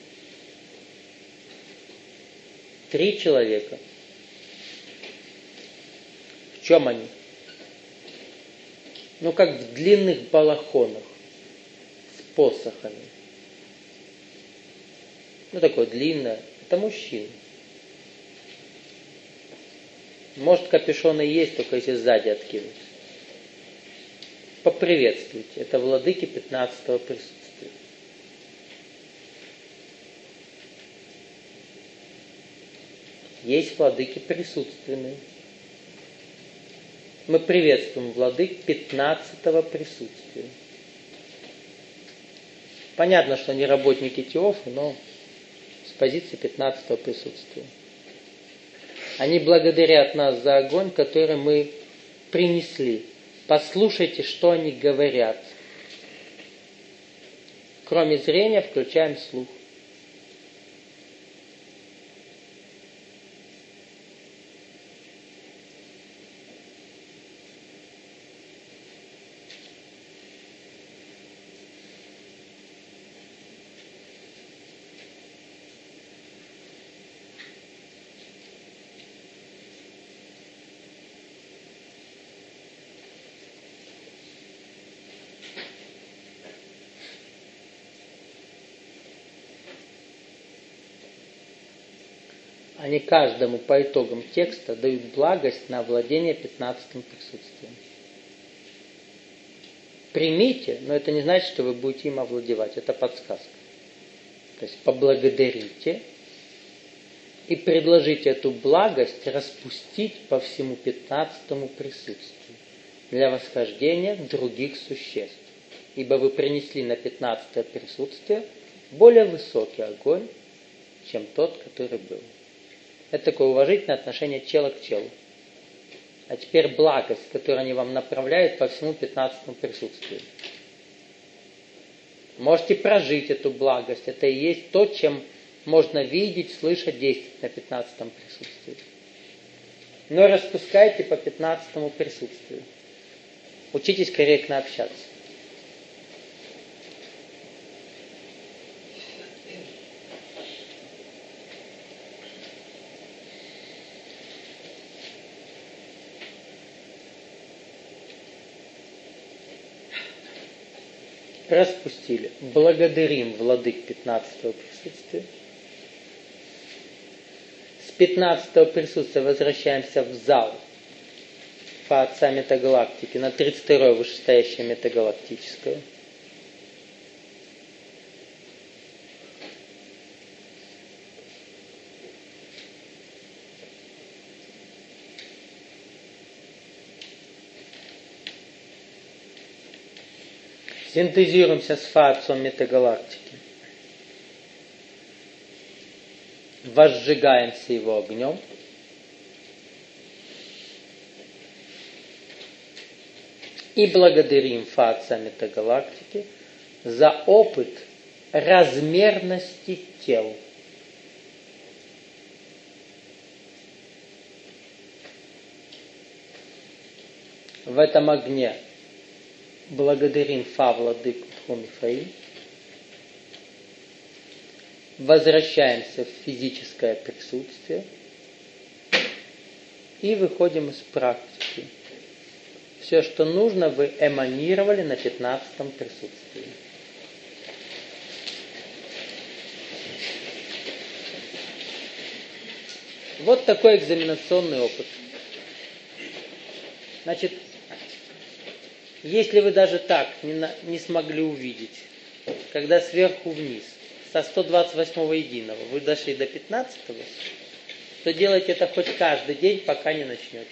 Три человека. В чем они? Ну, как в длинных балахонах с посохами. Ну, такое длинное. Это мужчина. Может, капюшон и есть, только если сзади откинуть. Поприветствуйте. Это владыки пятнадцатого присутствия. Есть владыки присутственные. Мы приветствуем владык пятнадцатого присутствия. Понятно, что они работники Теофы, но с позиции пятнадцатого присутствия. Они благодарят нас за огонь, который мы принесли. Послушайте, что они говорят. Кроме зрения, включаем слух. Они каждому по итогам текста дают благость на овладение пятнадцатым присутствием. Примите, но это не значит, что вы будете им овладевать. Это подсказка. То есть поблагодарите и предложите эту благость распустить по всему пятнадцатому присутствию для восхождения других существ. Ибо вы принесли на пятнадцатое присутствие более высокий огонь, чем тот, который был. Это такое уважительное отношение тела к телу. А теперь благость, которую они вам направляют по всему пятнадцатому присутствию. Можете прожить эту благость. Это и есть то, чем можно видеть, слышать, действовать на пятнадцатом присутствии. Но распускайте по пятнадцатому присутствию. Учитесь корректно общаться. Распустили. Благодарим владык пятнадцатого присутствия. С пятнадцатого присутствия возвращаемся в зал по отца метагалактики на тридцать второе вышестоящее метагалактическое. Синтезируемся с фа-отцом метагалактики. Возжигаемся его огнем. И благодарим фа-отца метагалактики за опыт размерности тел. В этом огне благодарим Фа, владыку Тхумифаи. Возвращаемся в физическое присутствие и выходим из практики. Все, что нужно, вы эманировали на пятнадцатом присутствии. Вот такой экзаменационный опыт. Значит, если вы даже так не, на, не смогли увидеть, когда сверху вниз, со сто двадцать восьмого единого, вы дошли до пятнадцатого, то делайте это хоть каждый день, пока не начнете.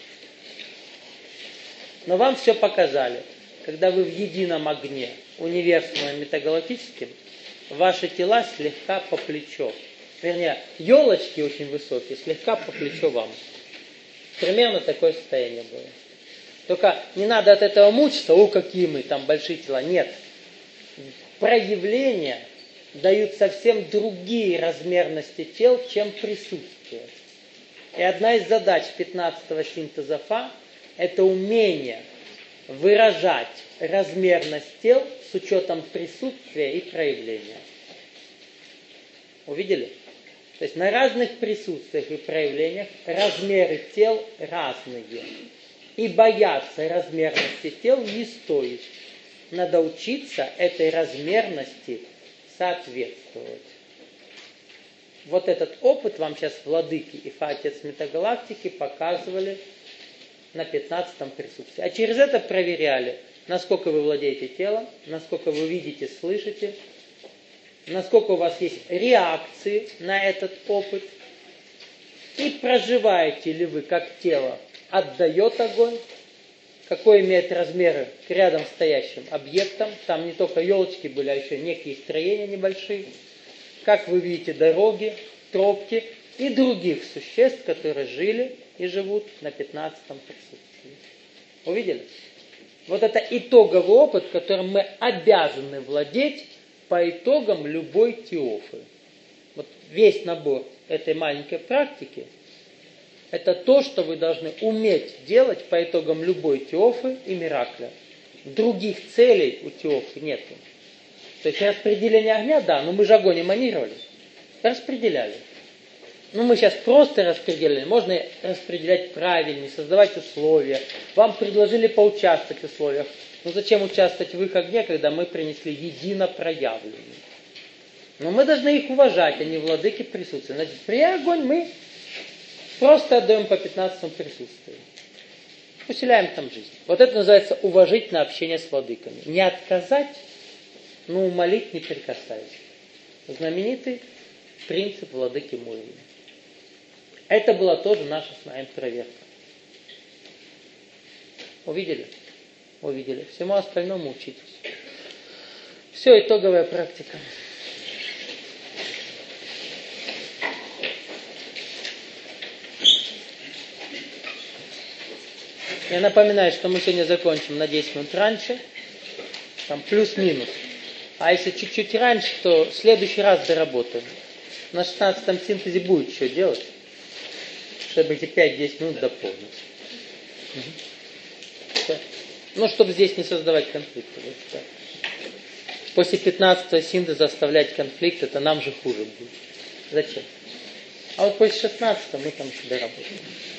Но вам все показали. Когда вы в едином огне, универсумом метагалактическим, ваши тела слегка по плечо. Вернее, елочки очень высокие, слегка по плечо вам. Примерно такое состояние было. Только не надо от этого мучиться, о, какие мы там большие тела. Нет. Проявления дают совсем другие размерности тел, чем присутствие. И одна из задач пятнадцатого синтеза Фа – это умение выражать размерность тел с учетом присутствия и проявления. Увидели? То есть на разных присутствиях и проявлениях размеры тел разные. И бояться размерности тел не стоит. Надо учиться этой размерности соответствовать. Вот этот опыт вам сейчас владыки и Фа, Отец Метагалактики, показывали на пятнадцатом присутствии. А через это проверяли, насколько вы владеете телом, насколько вы видите, слышите, насколько у вас есть реакции на этот опыт, и проживаете ли вы, как тело отдает огонь, какой имеет размеры к рядом стоящим объектам. Там не только елочки были, а еще некие строения небольшие. Как вы видите дороги, тропки и других существ, которые жили и живут на пятнадцатом присутствии. Увидели? Вот это итоговый опыт, которым мы обязаны владеть по итогам любой теофы. Вот весь набор этой маленькой практики – это то, что вы должны уметь делать по итогам любой теофы и миракля. Других целей у теофы нет. То есть распределение огня, да, но мы же огонь эманировали. Распределяли. Ну, мы сейчас просто распределяли. Можно распределять правильнее, создавать условия. Вам предложили поучаствовать в условиях. Но зачем участвовать в их огне, когда мы принесли едино проявленные? Но мы должны их уважать, они владыки присутствия. Значит, при огонь мы просто отдаем по пятнадцатому присутствию. Усиляем там жизнь. Вот это называется уважительное общение с владыками. Не отказать, но умолить не прикасаясь. Знаменитый принцип владыки Муэли. Это была тоже наша с вами проверка. Увидели? Увидели. Всему остальному учитесь. Все, итоговая практика. Я напоминаю, что мы сегодня закончим на десять минут раньше. Там плюс-минус. А если чуть-чуть раньше, то в следующий раз доработаем. На шестнадцатом синтезе будет что делать, чтобы эти пять-десять минут дополнить. Угу. Ну, чтобы здесь не создавать конфликта. Вот так. После пятнадцатого синтеза оставлять конфликт, это нам же хуже будет. Зачем? А вот после шестнадцатого мы там еще доработаем.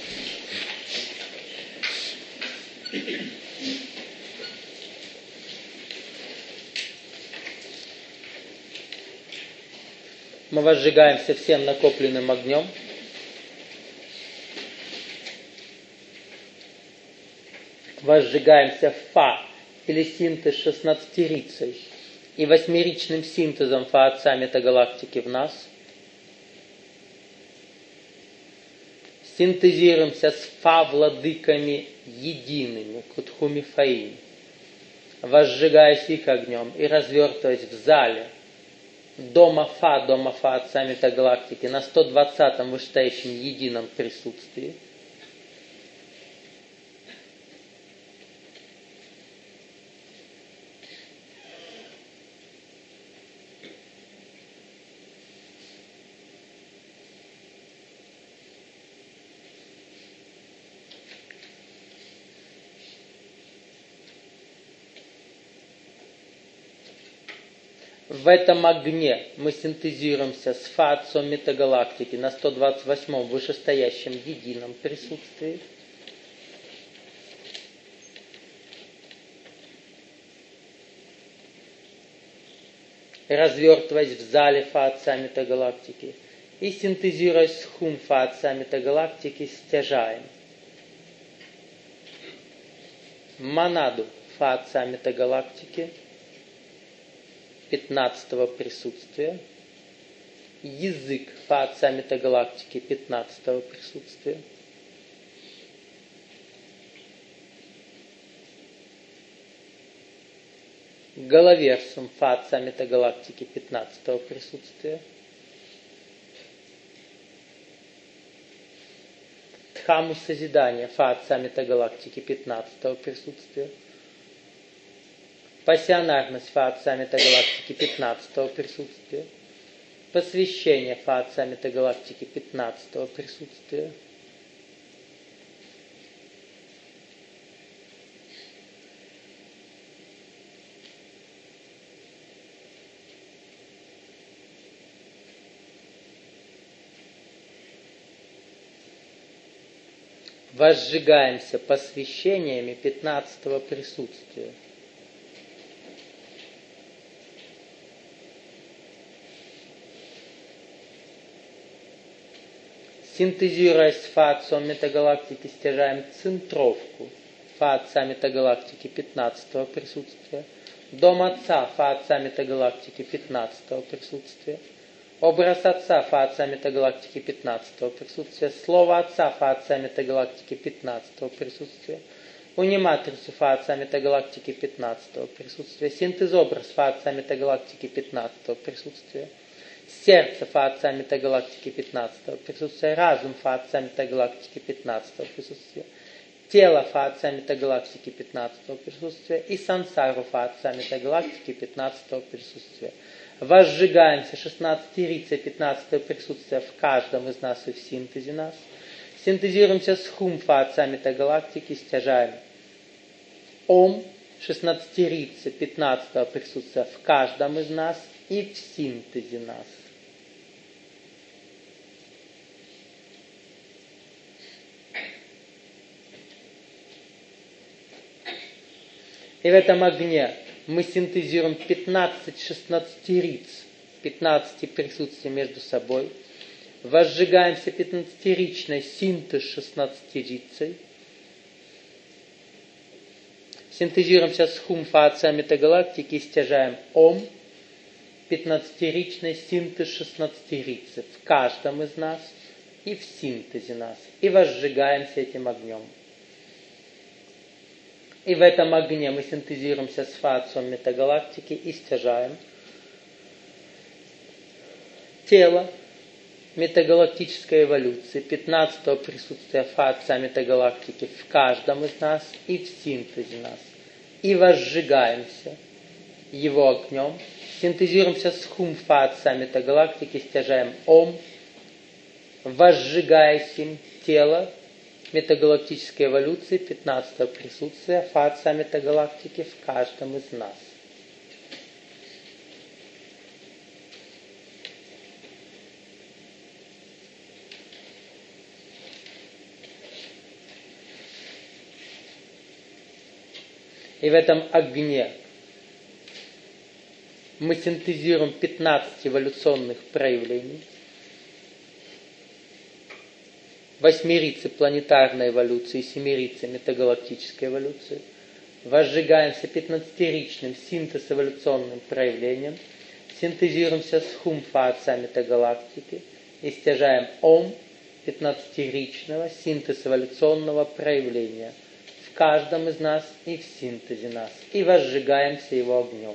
Мы возжигаемся всем накопленным огнем. Возжигаемся Фа или синтез шестнадцатерицей и восьмеричным синтезом Фа Отца Метагалактики в нас. Синтезируемся с Фа владыками едиными, Кутхумифаи, возжигаясь их огнем и развертываясь в зале Дома Фа, Дома Фа Отца Метагалактики на сто двадцатом вышестоящем едином присутствии. В этом огне мы синтезируемся с Фа Отцом метагалактики на сто двадцать восьмом вышестоящем едином присутствии. Развертываясь в зале Фа Отца метагалактики и синтезируясь с Хум Фа Отца метагалактики, стяжаем монаду Фа Отца метагалактики пятнадцатого присутствия, язык Фа Отца метагалактики пятнадцатого присутствия, головерсум Фа Отца метагалактики пятнадцатого присутствия, Дхамму созидания Фа Отца метагалактики пятнадцатого присутствия, пассионарность Фа Отца метагалактики пятнадцатого присутствия, посвящение Фа Отца метагалактики пятнадцатого присутствия, возжигаемся посвящениями пятнадцатого присутствия. Синтезируясь с Фа Отцом метагалактики, стяжаем центровку Фа Отца метагалактики пятнадцатого присутствия, дом Отца Фа Отца метагалактики пятнадцатого присутствия, образ Отца Фа Отца метагалактики пятнадцатого присутствия, слово Отца Фа Отца метагалактики пятнадцатого присутствия, униматрицу Фа Отца метагалактики пятнадцатого присутствия, синтез-образ Фа Отца метагалактики пятнадцатого присутствия, сердце Фа Отца метагалактики пятнадцатого присутствия, разум Фа Отца метагалактики пятнадцатого присутствия, тело Фа Отца метагалактики пятнадцатого присутствия и сансару Фа Отца метагалактики пятнадцатого присутствия. Возжигаемся шестнадцатирицей пятнадцатого присутствия в каждом из нас и в синтезе нас. Синтезируемся с Хум Фа Отца метагалактики, стяжаем Ом шестнадцатирицей пятнадцатого присутствия в каждом из нас и в синтезе нас. И в этом огне мы синтезируем пятнадцать шестнадцатириц, пятнадцать присутствий между собой, возжигаемся пятнадцатиричной синтез шестнадцатирицей, синтезируемся с Хум Фа Отца метагалактики и стяжаем Ом, пятнадцатиричной синтез шестнадцатирицы в каждом из нас и в синтезе нас, и возжигаемся этим огнем. И в этом огне мы синтезируемся с Фа Отцом метагалактики и стяжаем тело метагалактической эволюции, пятнадцатого присутствия Фа Отца метагалактики в каждом из нас и в синтезе нас. И возжигаемся его огнем, синтезируемся с Хум Фа Отца метагалактики, стяжаем Ом, возжигая сим тело метагалактической эволюции пятнадцатого присутствия Фа Отца метагалактики в каждом из нас. И в этом огне мы синтезируем пятнадцать эволюционных проявлений, восьмерицы планетарной эволюции, семерицы метагалактической эволюции, возжигаемся пятнадцатиричным синтез-эволюционным проявлением, синтезируемся с Хум Фа Отца метагалактики и стяжаем Ом пятнадцатиричного синтез-эволюционного проявления в каждом из нас и в синтезе нас, и возжигаемся его огнем.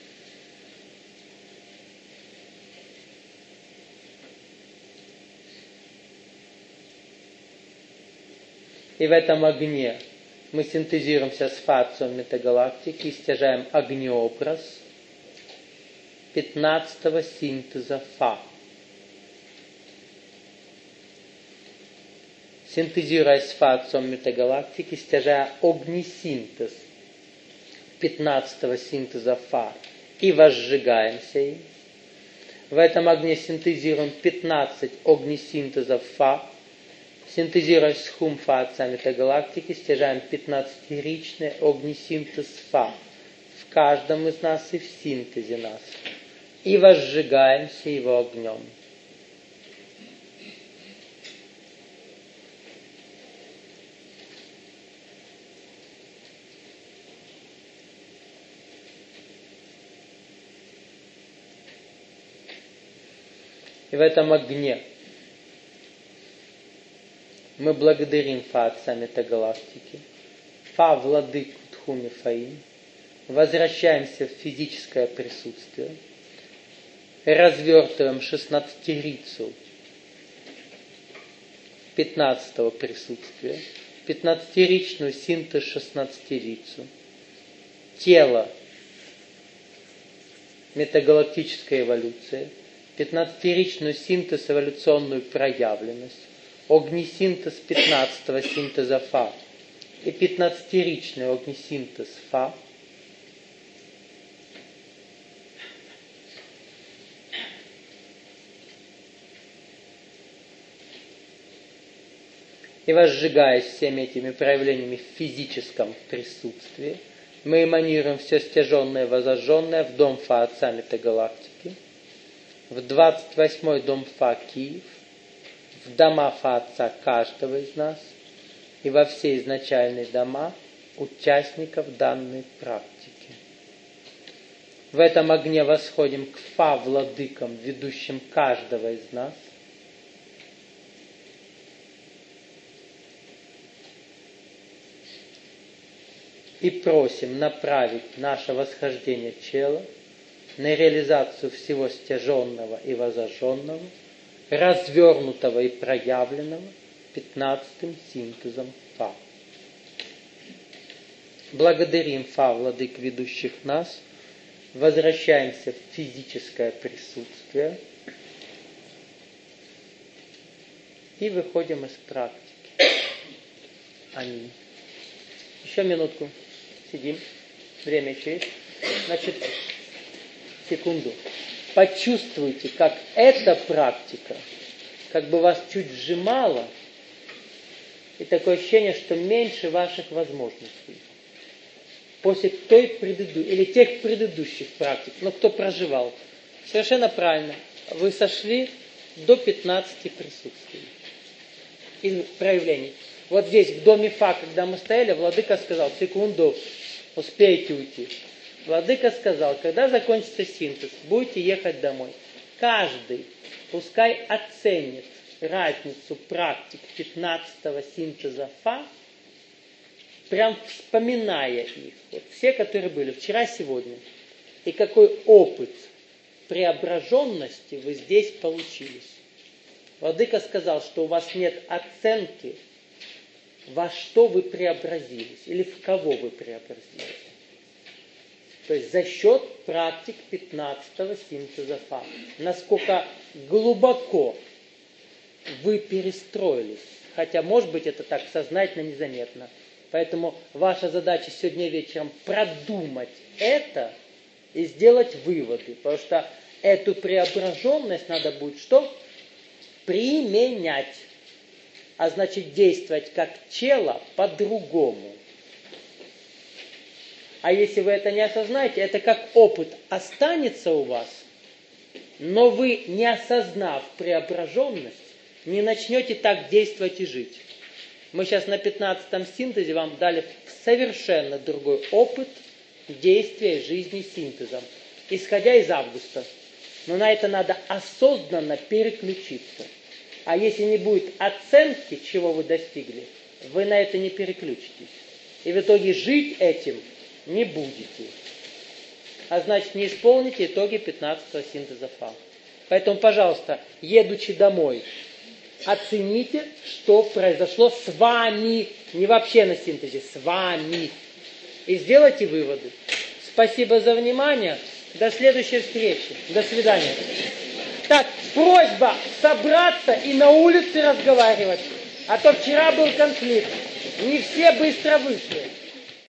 И в этом огне мы синтезируемся с Фа Отцом метагалактики и стяжаем огнеобраз пятнадцатого синтеза Фа. Синтезируясь с Фа Отцом метагалактики, стяжая огнесинтез пятнадцатого синтеза Фа и возжигаемся им. В этом огне синтезируем пятнадцать огнесинтезов Фа. Синтезируя схум Фа отца метагалактики, стяжаем пятнадцатиричный огнесинтез Фа в каждом из нас и в синтезе нас. И возжигаемся его огнем. И в этом огне мы благодарим Фа отца метагалактики, Фа владыку Тхуми Фаим, возвращаемся в физическое присутствие, развертываем шестнадцатирицу пятнадцатого присутствия, пятнадцатиричную синтез шестнадцатирицу, тело метагалактической эволюции, пятнадцатиричную синтез эволюционную проявленность, огнесинтез пятнадцатого синтеза Фа и пятнадцатиричный огнесинтез Фа. И возжигаясь всеми этими проявлениями в физическом присутствии, мы эманируем все стяженное и возожженное в дом Фа отца метагалактики, в двадцать восьмой дом Фа Киев, в дома Фа отца каждого из нас и во все изначальные дома участников данной практики. В этом огне восходим к Фа владыкам, ведущим каждого из нас. И просим направить наше восхождение чела на реализацию всего стяженного и возожженного, развернутого и проявленного пятнадцатым синтезом Фа. Благодарим Фа, владык ведущих нас, возвращаемся в физическое присутствие и выходим из практики. Аминь. Еще минутку. Сидим. Время еще есть. Значит, секунду. Почувствуйте, как эта практика как бы вас чуть сжимала, и такое ощущение, что меньше ваших возможностей. После той предыдущей, или тех предыдущих практик, но кто проживал, совершенно правильно, вы сошли до пятнадцати присутствий или проявлений. Вот здесь, в доме Фа, когда мы стояли, владыка сказал, секунду, успейте уйти. Владыка сказал, когда закончится синтез, будете ехать домой. Каждый пускай оценит разницу практик пятнадцатого синтеза Фа, прям вспоминая их. Вот все, которые были вчера, сегодня. И какой опыт преображенности вы здесь получились. Владыка сказал, что у вас нет оценки, во что вы преобразились или в кого вы преобразились. То есть за счет практик пятнадцатого синтеза Фа. Насколько глубоко вы перестроились. Хотя, может быть, это так сознательно, незаметно. Поэтому ваша задача сегодня вечером продумать это и сделать выводы. Потому что эту преображенность надо будет что? Применять. А значит, действовать как чело по-другому. А если вы это не осознаете, это как опыт останется у вас, но вы, не осознав преображенность, не начнете так действовать и жить. Мы сейчас на пятнадцатом синтезе вам дали совершенно другой опыт действия жизни синтезом, исходя из августа. Но на это надо осознанно переключиться. А если не будет оценки, чего вы достигли, вы на это не переключитесь. И в итоге жить этим не будете. А значит, не исполните итоги пятнадцатого синтеза Фа. Поэтому, пожалуйста, едучи домой, оцените, что произошло с вами. Не вообще на синтезе, с вами. И сделайте выводы. Спасибо за внимание. До следующей встречи. До свидания. Так, просьба собраться и на улице разговаривать. А то вчера был конфликт. Не все быстро вышли.